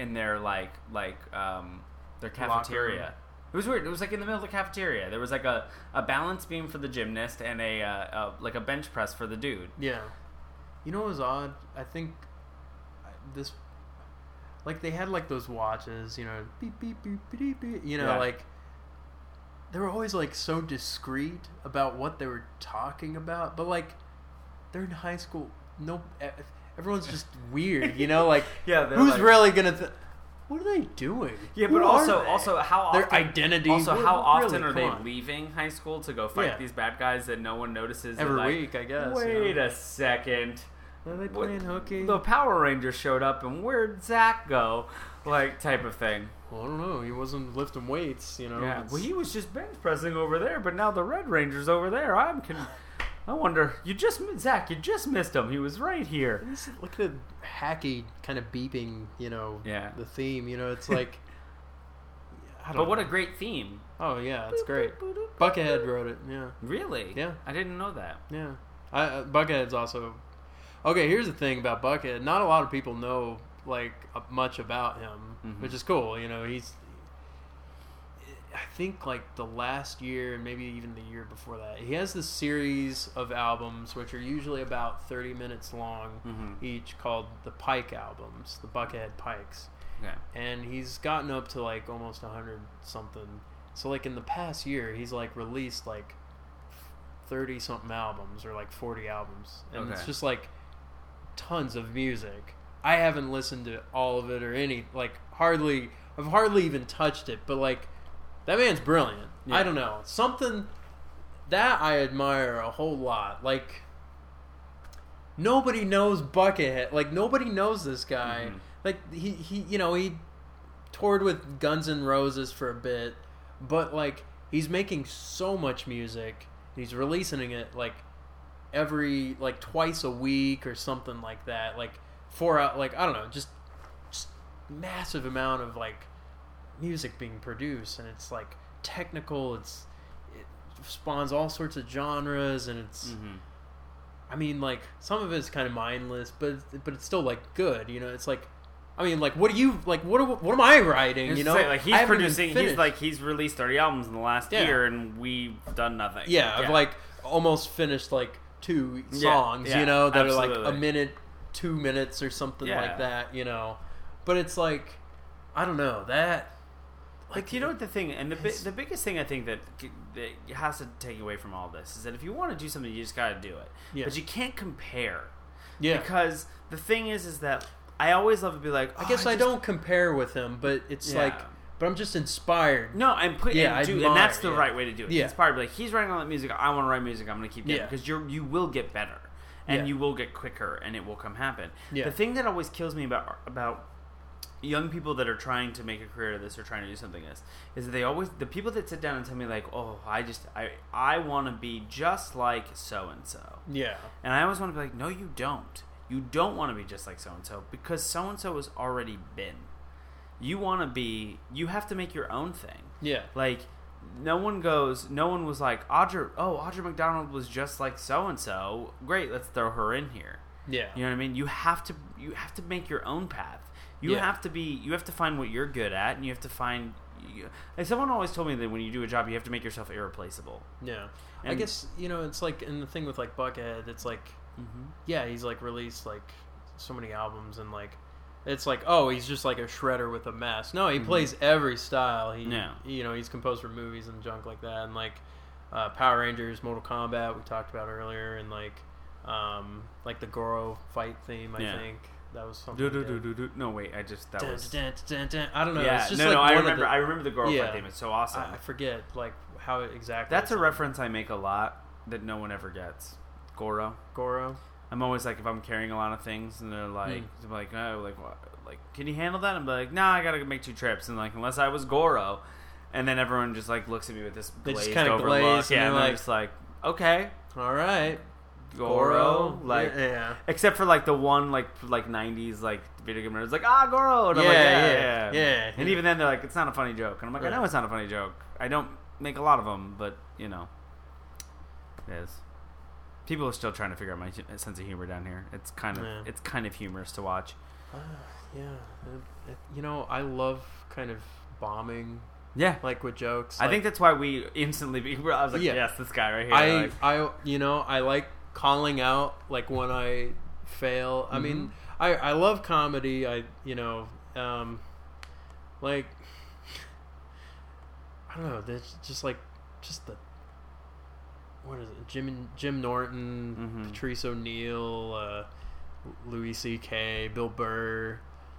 their cafeteria. It was weird. It was like in the middle of the cafeteria. There was like a balance beam for the gymnast and a bench press for the dude. Yeah. You know what was odd? I think this, like they had like those watches, beep beep beep beep beep. Like they were always like so discreet about what they were talking about, but like they're in high school. No, everyone's just weird. Like who's really gonna? What are they doing? Yeah, but also how often their identity. Also, how often are they leaving high school to go fight these bad guys that no one notices every week? I guess. Wait a second. Are they playing hooky? The Power Rangers showed up, and where'd Zach go? Like type of thing. Well, I don't know. He wasn't lifting weights, Yeah. Well, he was just bench pressing over there, but now the Red Ranger's over there. I wonder. Zach, you just missed him. He was right here. Look at the hacky kind of beeping, the theme. It's like, I don't know. But what a great theme. Oh, yeah, it's great. Buckethead wrote it, yeah. Really? Yeah. I didn't know that. Yeah. Buckethead's also... Okay, here's the thing about Buckethead. Not a lot of people know, much about him, which is cool. He's... I think the last year and maybe even the year before that, he has this series of albums which are usually about 30 minutes long each, called the Pike albums, the Buckethead Pikes. Okay. And he's gotten up to almost 100 something. So in the past year, he's released 30 something albums or 40 albums, and it's just tons of music. I haven't listened to all of it or any hardly. I've hardly even touched it, but that man's brilliant. Yeah. I don't know. Something that I admire a whole lot. Nobody knows Buckethead. Nobody knows this guy. He toured with Guns N' Roses for a bit, but he's making so much music. He's releasing it every twice a week or something like that. 4 out. I don't know. Just massive amount of music being produced, and it's technical. It spawns all sorts of genres, and it's I mean some of it's kind of mindless, but it's still good. It's what do you what am I writing? He's producing. He's released 30 albums in the last year, and we've done nothing. I've almost finished 2 songs. That absolutely. Are a minute, 2 minutes, or something like that. But it's I don't know that. You know what the thing, and the biggest thing I think that has to take away from all this is that if you want to do something, you just got to do it. Yeah. But you can't compare. Yeah. Because the thing is that I always love to be I guess I don't compare with him, but it's but I'm just inspired. No, and that's the right way to do it. Yeah. Inspired, he's writing all that music. I want to write music. I'm going to keep getting because you will get better, and you will get quicker, and it will happen. Yeah. The thing that always kills me about young people that are trying to make a career of this or trying to do something like this is that the people that sit down and tell me I want to be just like so and so. Yeah. And I always want to be no, you don't. You don't want to be just like so and so because so and so has already been. You have to make your own thing. Yeah. No one was Audra McDonald was just like so and so. Great, let's throw her in here. Yeah. You know what I mean? You have to make your own path. You have to find what you're good at, and you have to find like someone always told me that when you do a job, you have to make yourself irreplaceable. Yeah. And I guess, it's like, and the thing with, like, Buckethead, it's like, yeah, he's, like, released, like, so many albums, and, like, it's like, oh, he's just, like, a shredder with a mask. No, he plays every style. He's composed for movies and junk like that, and, like, Power Rangers, Mortal Kombat, we talked about earlier, and, like the Goro fight theme, I think. That was something. No, wait, I don't know. Yeah, it's just no, like I remember the Goro fight theme. It's so awesome. I forget, like, how exactly. That's a reference I make a lot that no one ever gets. Goro. I'm always like, if I'm carrying a lot of things, and they're like, oh, like, what? Like, can you handle that? I'm like, nah, I gotta make 2 trips, and like, unless I was Goro, and then everyone just like looks at me with this glazed over look, and I'm just like, okay, all right. Goro, like, except for like the one like 90s like video game nerd, it's like Goro, and I'm like, yeah. And even then they're like, it's not a funny joke, and I'm like, I know it's not a funny joke. I don't make a lot of them, but it is. People are still trying to figure out my sense of humor down here. It's kind of humorous to watch. I love kind of bombing. Yeah, like with jokes. I think that's why we instantly. I was like, yes, this guy right here. I like calling out like when I fail. I mean, I love comedy. Like I don't know. There's just the what is it? Jim Norton, Patrice O'Neal, Louis C.K., Bill Burr,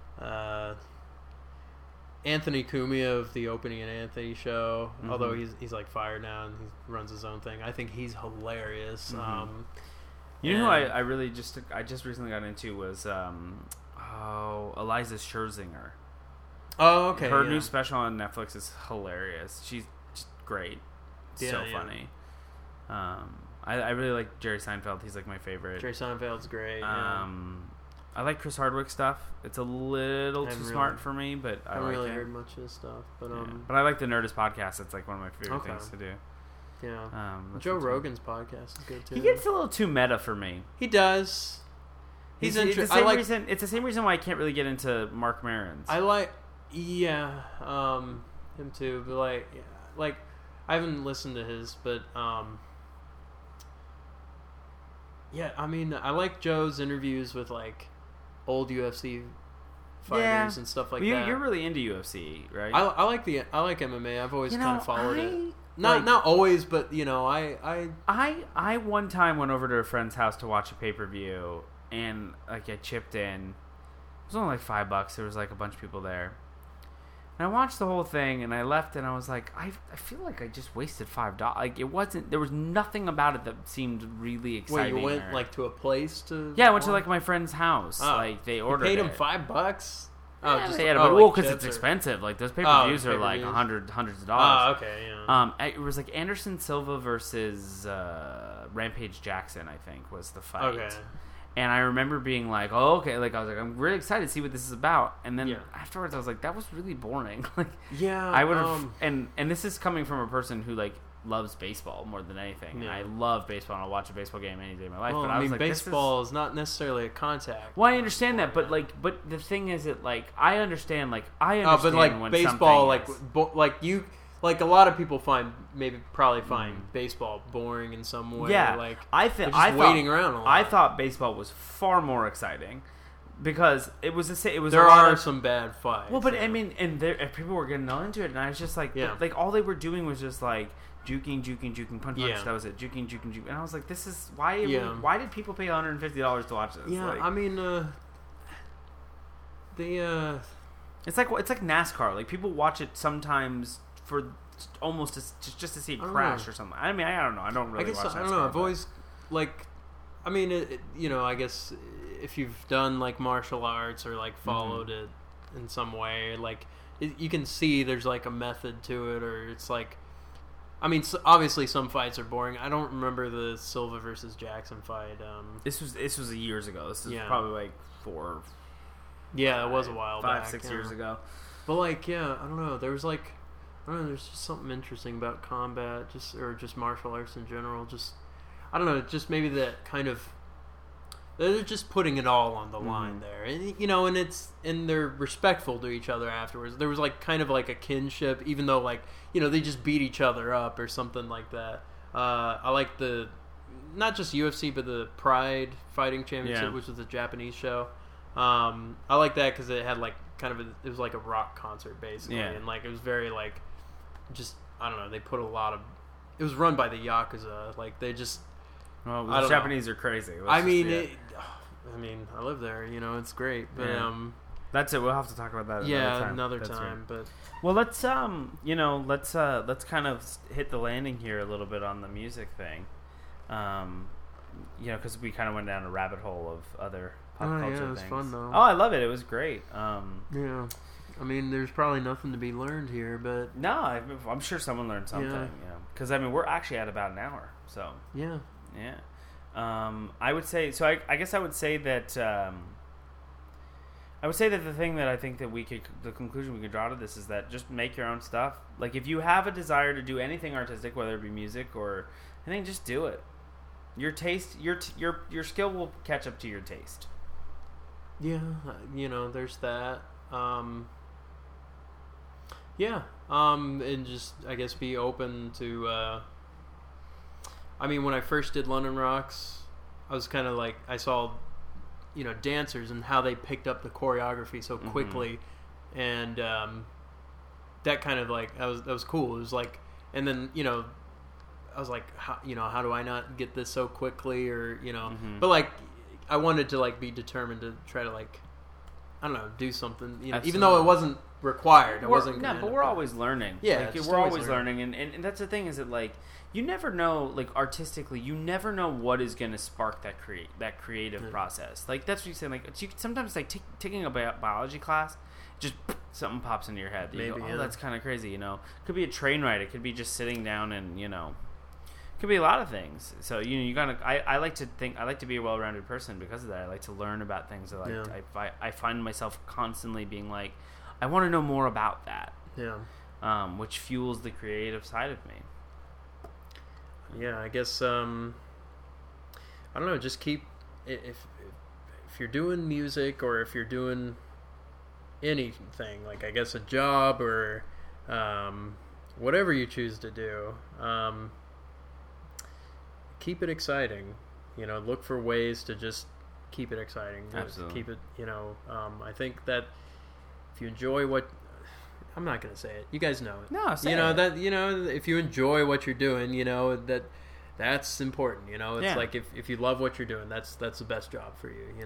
Anthony Cumia of the Opening and Anthony show. Although he's like fired now and he runs his own thing. I think he's hilarious. You know who I really just recently got into was Eliza Scherzinger. Oh, okay. Her new special on Netflix is hilarious. She's just great. So funny. I really like Jerry Seinfeld. He's like my favorite. Jerry Seinfeld's great. I like Chris Hardwick's stuff. It's a little too smart for me, but I haven't really heard much of his stuff. But I like the Nerdist podcast. It's like one of my favorite things to do. Yeah. Joe Rogan's podcast is good too. He gets a little too meta for me. He does. It's the same reason why I can't really get into Mark Maron's. I like, him too. But like I haven't listened to his, but I mean, I like Joe's interviews with like old UFC fighters and stuff like that. You're really into UFC, right? I like MMA. I've always kind of followed it. Not always, but I one time went over to a friend's house to watch a pay-per-view, and like I chipped in. It was only like $5. There was like a bunch of people there. And I watched the whole thing, and I left, and I was like, I feel like I just wasted $5. Like, it wasn't. There was nothing about it that seemed really exciting. Wait, you went like to a place to? Yeah, I went to like my friend's house. Like they ordered. You paid him $5. Because it's expensive. Like those pay-per-views are like hundreds of dollars. Oh, okay, yeah. It was like Anderson Silva versus Rampage Jackson, I think, was the fight. Okay. And I remember being like, "Oh, okay." Like I was like, "I'm really excited to see what this is about." And then afterwards, I was like, "That was really boring." Like, I would have. And this is coming from a person who like loves baseball more than anything. Yeah. I love baseball, and I'll watch a baseball game any day of my life. Well, but I was like, baseball is not necessarily a contact. Well, I understand that, but the thing is that I understand. But like when baseball, like a lot of people find baseball boring in some way. Yeah, like I thought waiting around a lot. I thought baseball was far more exciting because it was there are some bad fights. Well, but I mean, and people were getting all into it, and I was just like, like all they were doing was just like juking, punch. That was it, juking, and I was like, this is why. Why did people pay $150 to watch this? Yeah, I mean, it's like NASCAR. Like people watch it sometimes for almost just to see it crash or something. I mean, I don't know. I don't really watch NASCAR. I don't know. I've always I guess if you've done like martial arts or like followed it in some way, like you can see there's like a method to it, or it's like, I mean, obviously some fights are boring. I don't remember the Silva versus Jackson fight. This was years ago. This is probably like 4. Yeah, it was a while back. 5-6 years ago. But like, I don't know. There was like, I don't know. There's just something interesting about combat, just martial arts in general. Just, I don't know. Just maybe that kind of They're just putting it all on the line there, and and they're respectful to each other afterwards. There was like kind of like a kinship, even though like they just beat each other up or something like that. I like the not just UFC but the Pride Fighting Championship, which was a Japanese show. I like that because it had like it was like a rock concert basically, and like it was very like just I don't know. They put a lot of. It was run by the Yakuza. Like they just. Well, the Japanese are crazy. I mean, I live there. It's great. But that's it. We'll have to talk about that. Another time. Right. But well, let's let's kind of hit the landing here a little bit on the music thing. Because we kind of went down a rabbit hole of other pop culture things. Yeah, it was fun though. Oh, I love it. It was great. Yeah. I mean, there's probably nothing to be learned here, but no, I'm sure someone learned something. Because we're actually at about an hour. So yeah. I would say so. I guess I would say that the thing that I think that the conclusion we could draw to this is that just make your own stuff. Like if you have a desire to do anything artistic, whether it be music or anything, just do it. Your taste, your skill will catch up to your taste. Yeah, there's that. And just I guess be open to. When I first did London Rocks, I was kind of like I saw, dancers and how they picked up the choreography so quickly, and that kind of like that was cool. It was like, and then I was like, how do I not get this so quickly, or but like I wanted to like be determined to try to like I don't know do something, even though it wasn't required. But we're always learning. Yeah, we're always learning, and that's the thing is that like. You never know, like artistically, you never know what is going to spark that creative process. Like that's what you say. Like sometimes, like taking a biology class, just something pops into your head. You go, that's kind of crazy. Could be a train ride. It could be just sitting down and it could be a lot of things. So you gotta. I like to be a well-rounded person because of that. I like to learn about things. I find myself constantly being like, I want to know more about that. Yeah. Which fuels the creative side of me. Yeah, I guess I don't know. Just keep if you're doing music or if you're doing anything, like I guess a job or whatever you choose to do, keep it exciting. Look for ways to just keep it exciting. Absolutely. Keep it. I think that if you enjoy what. I'm not gonna say it. You guys know it. No, say it. That if you enjoy what you're doing, that's important. It's like if you love what you're doing, that's the best job for you.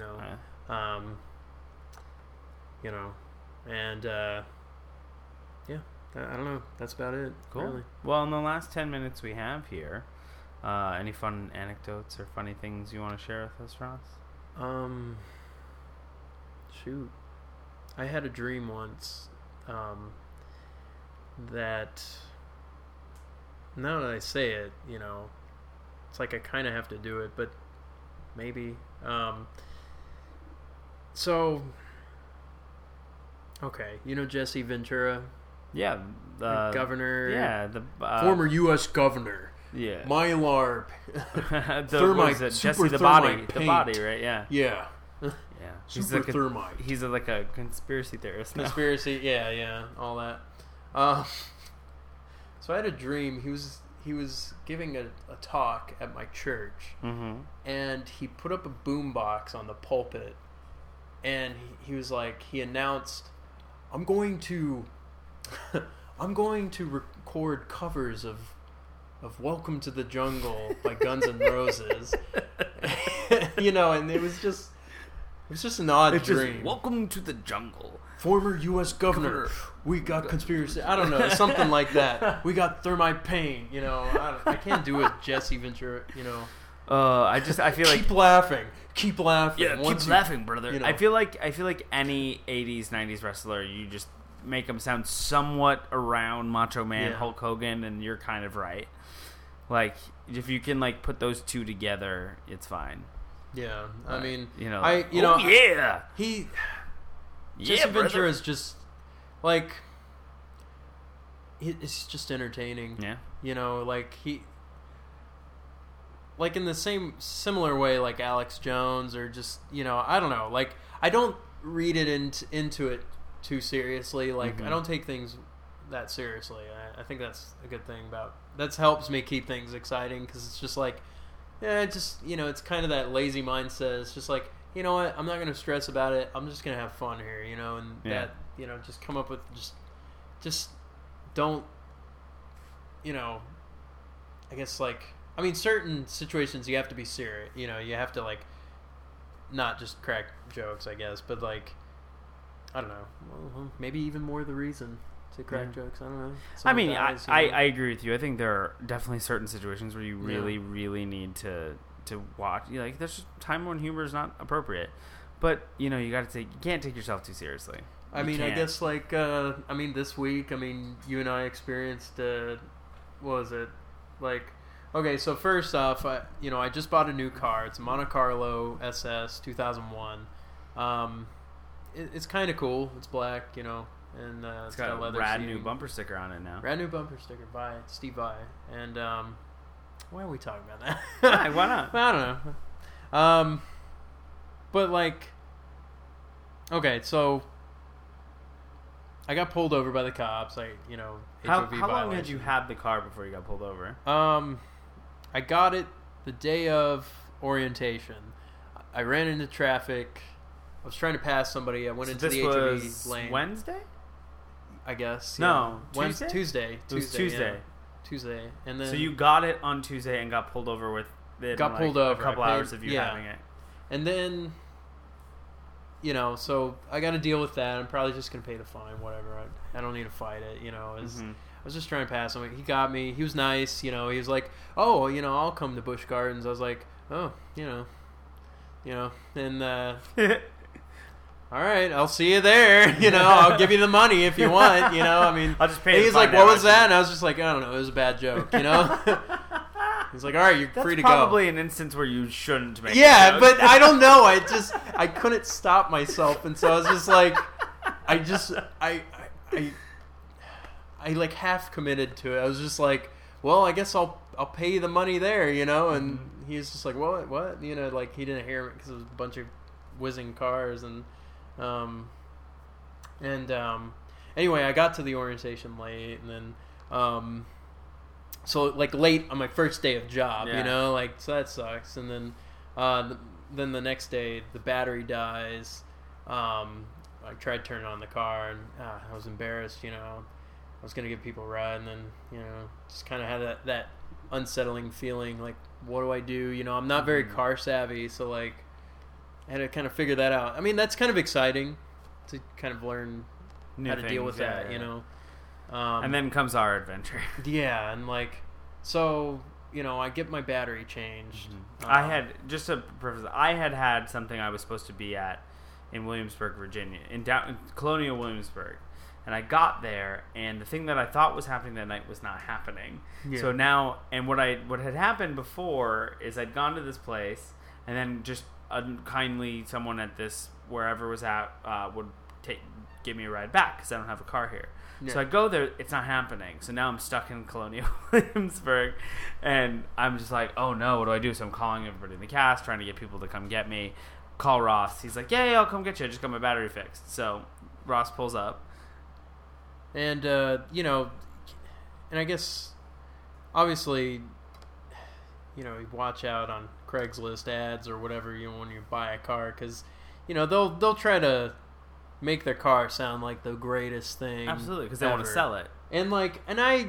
And I don't know. That's about it. Cool. Really. Well, in the last 10 minutes we have here, any fun anecdotes or funny things you want to share with us, Ross? Shoot, I had a dream once. That now that I say it, it's like I kind of have to do it, but maybe. So, okay, Jesse Ventura? Yeah, the governor. Yeah, the former U.S. governor. Yeah, Mylar. Thermite. Jesse the body, paint. The body, right? Yeah. Yeah. Yeah, he's like thermite. He's like a conspiracy theorist. Conspiracy, yeah, all that. So I had a dream. He was giving a talk at my church, and he put up a boombox on the pulpit, and he was like, he announced, "I'm going to record covers of Welcome to the Jungle by Guns N' Roses," and it was just an odd dream. Welcome to the jungle. Former U.S. governor. We got conspiracy. I don't know, something like that. We got thermite pain. I can't do it, Jesse Ventura. I feel like keep laughing. Yeah, keep laughing, brother. I feel like any 80s, 90s wrestler, you just make them sound somewhat around Macho Man, Hulk Hogan, and you're kind of right. Like if you can like put those two together, it's fine. Yeah, I mean, Jesse Ventura is just like it's just entertaining. Yeah, like like in the similar way, like Alex Jones, or just, I don't know. Like, I don't read it into it too seriously. Like, I don't take things that seriously. I think that's a good thing that helps me keep things exciting, because it's just like, yeah, it's kind of that lazy mindset. It's just like, you know what, I'm not going to stress about it. I'm just going to have fun here, and that, just come up with just don't, I guess, like, I mean, certain situations you have to be serious. You have to, like, not just crack jokes, I guess, but, like, I don't know. Well, maybe even more the reason to crack jokes. I don't know. I mean, I agree with you. I think there are definitely certain situations where you really, really need to watch. Like, there's time when humor is not appropriate, but you can't take yourself too seriously. I guess, like, this week, you and I experienced, what was it? Like, okay, so first off, I just bought a new car. It's a Monte Carlo SS 2001. It's kind of cool. It's black, and it's got a leather rad seating. new bumper sticker on it now. Rad new bumper sticker by Steve Vai. And why are we talking about that? Why not? I don't know. But, like, okay, so I got pulled over by the cops. How long had you had the car before you got pulled over? I got it the day of orientation. I ran into traffic. I was trying to pass somebody. I went into the HOV lane. Wednesday? I guess. No, Tuesday. It was Tuesday. Yeah. Tuesday, and then so you got it on Tuesday and got pulled over with it. Pulled over. A couple hours of you having it, and then so I got to deal with that. I'm probably just gonna pay the fine, whatever. I don't need to fight it. I was just trying to pass him. He got me. He was nice. He was like, oh, I'll come to Busch Gardens. I was like, oh, and all right, I'll see you there. I'll give you the money if you want. I'll just pay. He's like, what was that? And I was just like, I don't know. It was a bad joke. He's like, all right, you're free to go. That's probably an instance where you shouldn't make. Yeah, but I don't know. I couldn't stop myself, and so I was just like, I like half committed to it. I was just like, well, I guess I'll pay you the money there, And he was just like, what? Like, he didn't hear it because it was a bunch of whizzing cars, and anyway, I got to the orientation late, and then so, like, late on my first day of job, like, so that sucks. And then the next day the battery dies. I tried turning on the car, and I was embarrassed. I was gonna give people a ride, and then just kind of had that unsettling feeling, like, what do I do? I'm not very car savvy, so, like, I had to kind of figure that out. That's kind of exciting to kind of learn how to deal with that, and then comes our adventure. Yeah, and, like, so, I get my battery changed. I had, just to preface, I had something I was supposed to be at in Williamsburg, Virginia, in Colonial Williamsburg. And I got there, and the thing that I thought was happening that night was not happening. Yeah. So now, and what had happened before is I'd gone to this place, and then just unkindly someone at this wherever was at would give me a ride back because I don't have a car here. Yeah. So I go there, it's not happening. So now I'm stuck in Colonial Williamsburg, and I'm just like, oh no, what do I do? So I'm calling everybody in the cast, trying to get people to come get me. Call Ross. He's like, yeah, I'll come get you. I just got my battery fixed. So Ross pulls up. And, and I guess, obviously, you watch out on Craigslist ads or whatever, when you buy a car, because, they'll try to make their car sound like the greatest thing. Absolutely, because they want to sell it. And, like, and I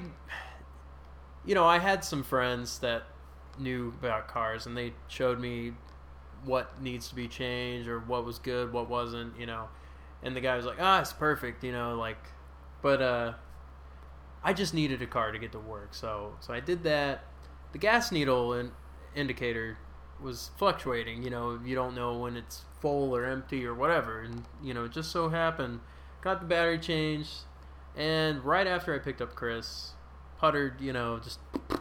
had some friends that knew about cars, and they showed me what needs to be changed or what was good, what wasn't, and the guy was like, it's perfect, like, but I just needed a car to get to work, so I did that. The gas needle indicator was fluctuating, you don't know when it's full or empty or whatever, and it just so happened, got the battery changed, and right after I picked up Chris, puttered, just,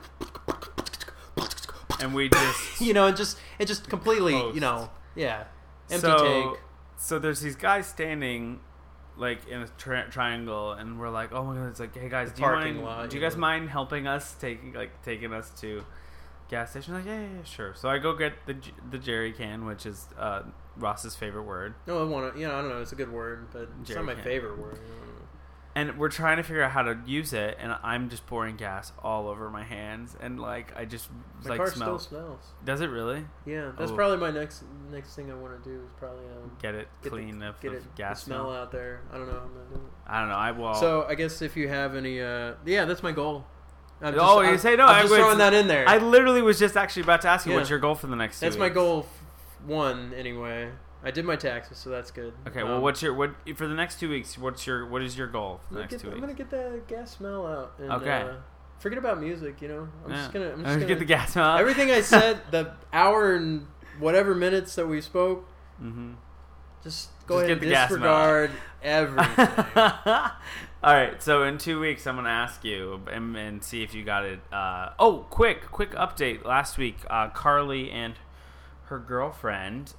and we just, it just completely, Post. Yeah, empty tank. So there's these guys standing, like, in a triangle, and we're like, oh my god, it's like, hey guys, do you guys mind helping us taking us to gas station. Like, yeah, sure. So I go get the jerry can, which is Ross's favorite word. No, I don't know. It's a good word, but it's not my favorite word. And we're trying to figure out how to use it, and I'm just pouring gas all over my hands, and like I just my car still smells. Does it really? Yeah, that's probably my next thing I want to do is probably get it clean of gas the smell out there. I don't know how I'm gonna do it. I don't know. I will. So I guess if you have any, that's my goal. I'm just throwing that in there. I literally was just actually about to ask you what's your goal for the next 2 weeks. That's my goal. One anyway. I did my taxes, so that's good. Okay, well, what for the next 2 weeks? What is your goal for the next 2 weeks? I'm gonna get that gas smell out. And, okay. Forget about music. I'm just gonna get the gas smell out. Everything I said, the hour and whatever minutes that we spoke, just go ahead and disregard everything. All right, so in 2 weeks, I'm gonna ask you and see if you got it. Quick update. Last week, Carly and her girlfriend.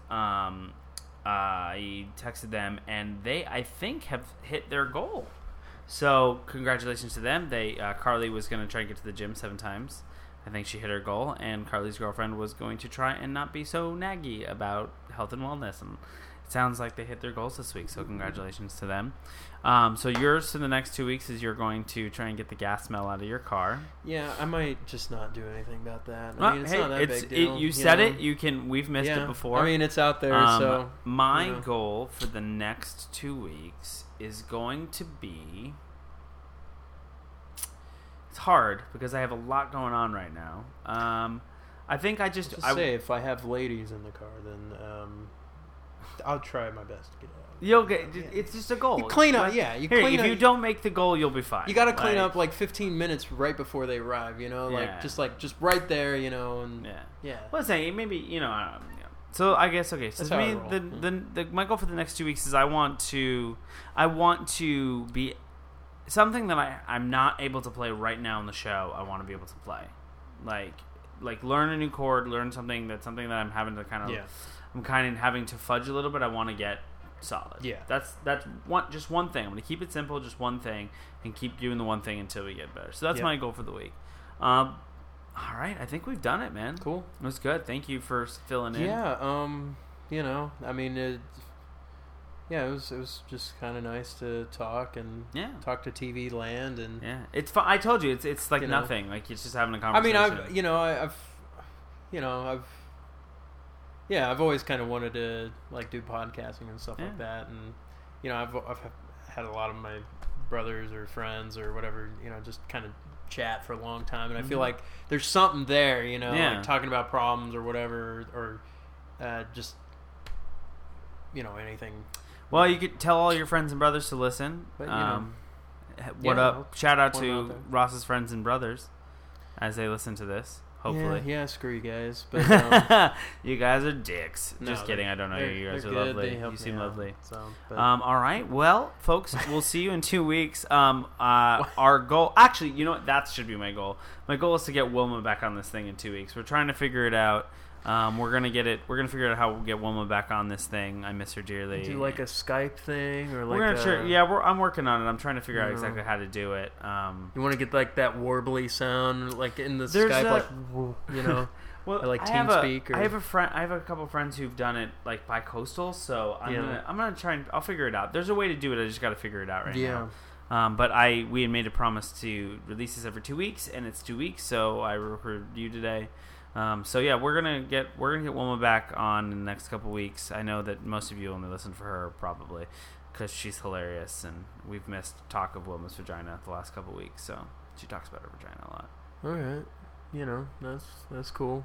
I texted them, and they, I think, have hit their goal. So, congratulations to them. Carly was going to try and get to the gym 7 times. I think she hit her goal, and Carly's girlfriend was going to try and not be so naggy about health and wellness. And it sounds like they hit their goals this week, so congratulations to them. So yours for the next 2 weeks is you're going to try and get the gas smell out of your car. Yeah, I might just not do anything about that. I mean, it's not that big deal. You said it. We've missed it before. I mean, it's out there. So my goal for the next 2 weeks is going to be. It's hard because I have a lot going on right now. I think I just say if I have ladies in the car, then I'll try my best to get out. You'll get. It's just a goal. You clean up, yeah. If you don't make the goal, you'll be fine. You got to clean up like 15 minutes right before they arrive. Just right there. And yeah. Well, saying maybe I don't know. So I guess okay. So me, my goal for the next 2 weeks is I want to be something that I'm not able to play right now in the show. I want to be able to play, like learn a new chord, learn something that I'm having to kind of. Yeah. I'm kind of having to fudge a little bit. I want to get solid. Yeah. That's just one thing. I'm going to keep it simple, just one thing, and keep doing the one thing until we get better. So that's my goal for the week. All right. I think we've done it, man. Cool. It was good. Thank you for filling in. Yeah. I mean, it was just kind of nice to talk and talk to TV land and it's fun. I told you it's like nothing. Like it's just having a conversation. I mean, I've always kind of wanted to like do podcasting and stuff like that, and I've had a lot of my brothers or friends or whatever, just kind of chat for a long time, and I feel like there's something there, like talking about problems or whatever, or just anything. Well, you could tell all your friends and brothers to listen. But, what up? Shout out to Ross's friends and brothers as they listen to this. Hopefully. Yeah, screw you guys. But you guys are dicks. No, just kidding. I don't know you. You guys are good. Lovely. You seem lovely. All right. Well, folks, we'll see you in 2 weeks. Our goal, actually, you know what? That should be my goal. My goal is to get Wilma back on this thing in 2 weeks. We're trying to figure it out. We're gonna figure out how we'll get Wilma back on this thing. I miss her dearly. Do like a Skype thing or like I'm working on it. I'm trying to figure out exactly how to do it. You want to get like that warbly sound like in the Skype, well, like TeamSpeak. I have a couple friends who've done it like bi-coastal. So I'm gonna try and I'll figure it out. There's a way to do it. I just got to figure it out right now. But we had made a promise to release this every 2 weeks, and it's 2 weeks. So I recorded you today. We're gonna get Wilma back on in the next couple weeks. I know that most of you only listen for her probably because she's hilarious, and we've missed talk of Wilma's vagina the last couple weeks. So she talks about her vagina a lot. All right, that's cool.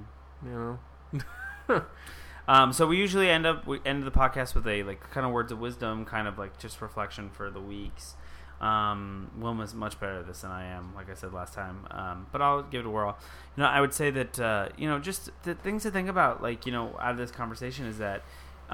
So we usually end the podcast with a like kind of words of wisdom, kind of like just reflection for the weeks. Wilma's much better at this than I am, like I said last time. But I'll give it a whirl. I would say that just the things to think about, like out of this conversation is that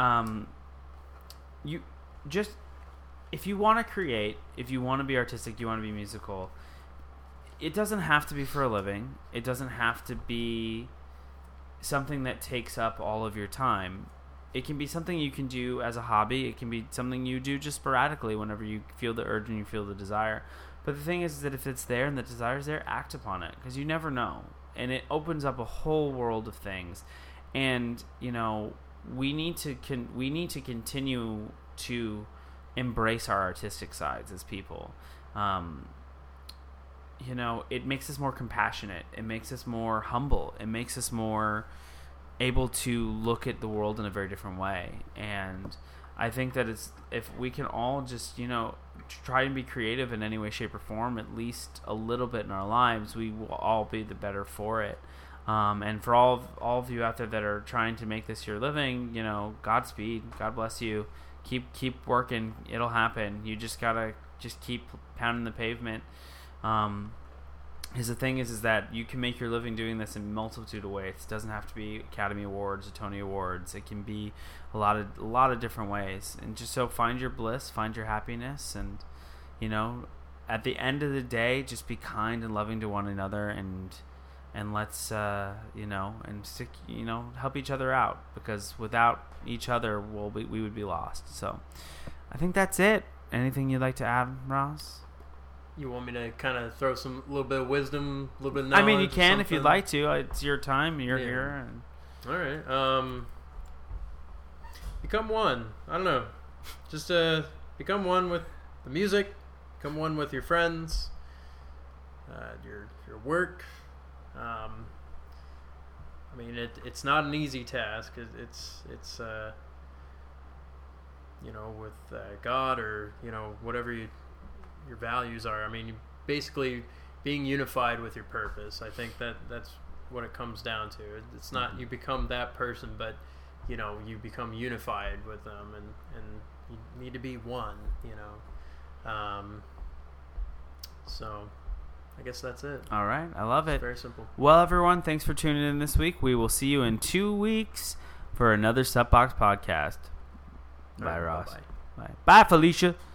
you just if you want to create, if you want to be artistic, you want to be musical. It doesn't have to be for a living. It doesn't have to be something that takes up all of your time. It can be something you can do as a hobby. It can be something you do just sporadically whenever you feel the urge and you feel the desire. But the thing is that if it's there and the desire's there, act upon it because you never know. and it opens up a whole world of things. And we need to continue to embrace our artistic sides as people. It makes us more compassionate. It makes us more humble. It makes us more able to look at the world in a very different way. And I think that if we can all just, try and be creative in any way, shape, or form, at least a little bit in our lives, we will all be the better for it. And for all of you out there that are trying to make this your living, Godspeed. God bless you. Keep working. It'll happen. You just gotta keep pounding the pavement. The thing is that you can make your living doing this in a multitude of ways. It doesn't have to be Academy Awards or Tony Awards. It can be a lot of different ways. And just so find your bliss, find your happiness, and at the end of the day, just be kind and loving to one another, and let's stick, help each other out, because without each other we would be lost. So I think that's it. Anything you'd like to add, Ross? You want me to kind of throw some little bit of wisdom, a little bit of knowledge? I mean, you can if you'd like to. It's your time. You're here. All right. Become one. I don't know. Just become one with the music. Become one with your friends. Your work. I mean, it's not an easy task. It's with God, or whatever your values are. I mean, basically being unified with your purpose. I think that's what it comes down to. It's not you become that person, but you become unified with them, and you need to be one. So I guess that's it. All right, I love it. Very simple. Well, everyone, thanks for tuning in this week. We will see you in 2 weeks for another Supbox podcast. Bye, Ross. Bye. Bye, Felicia.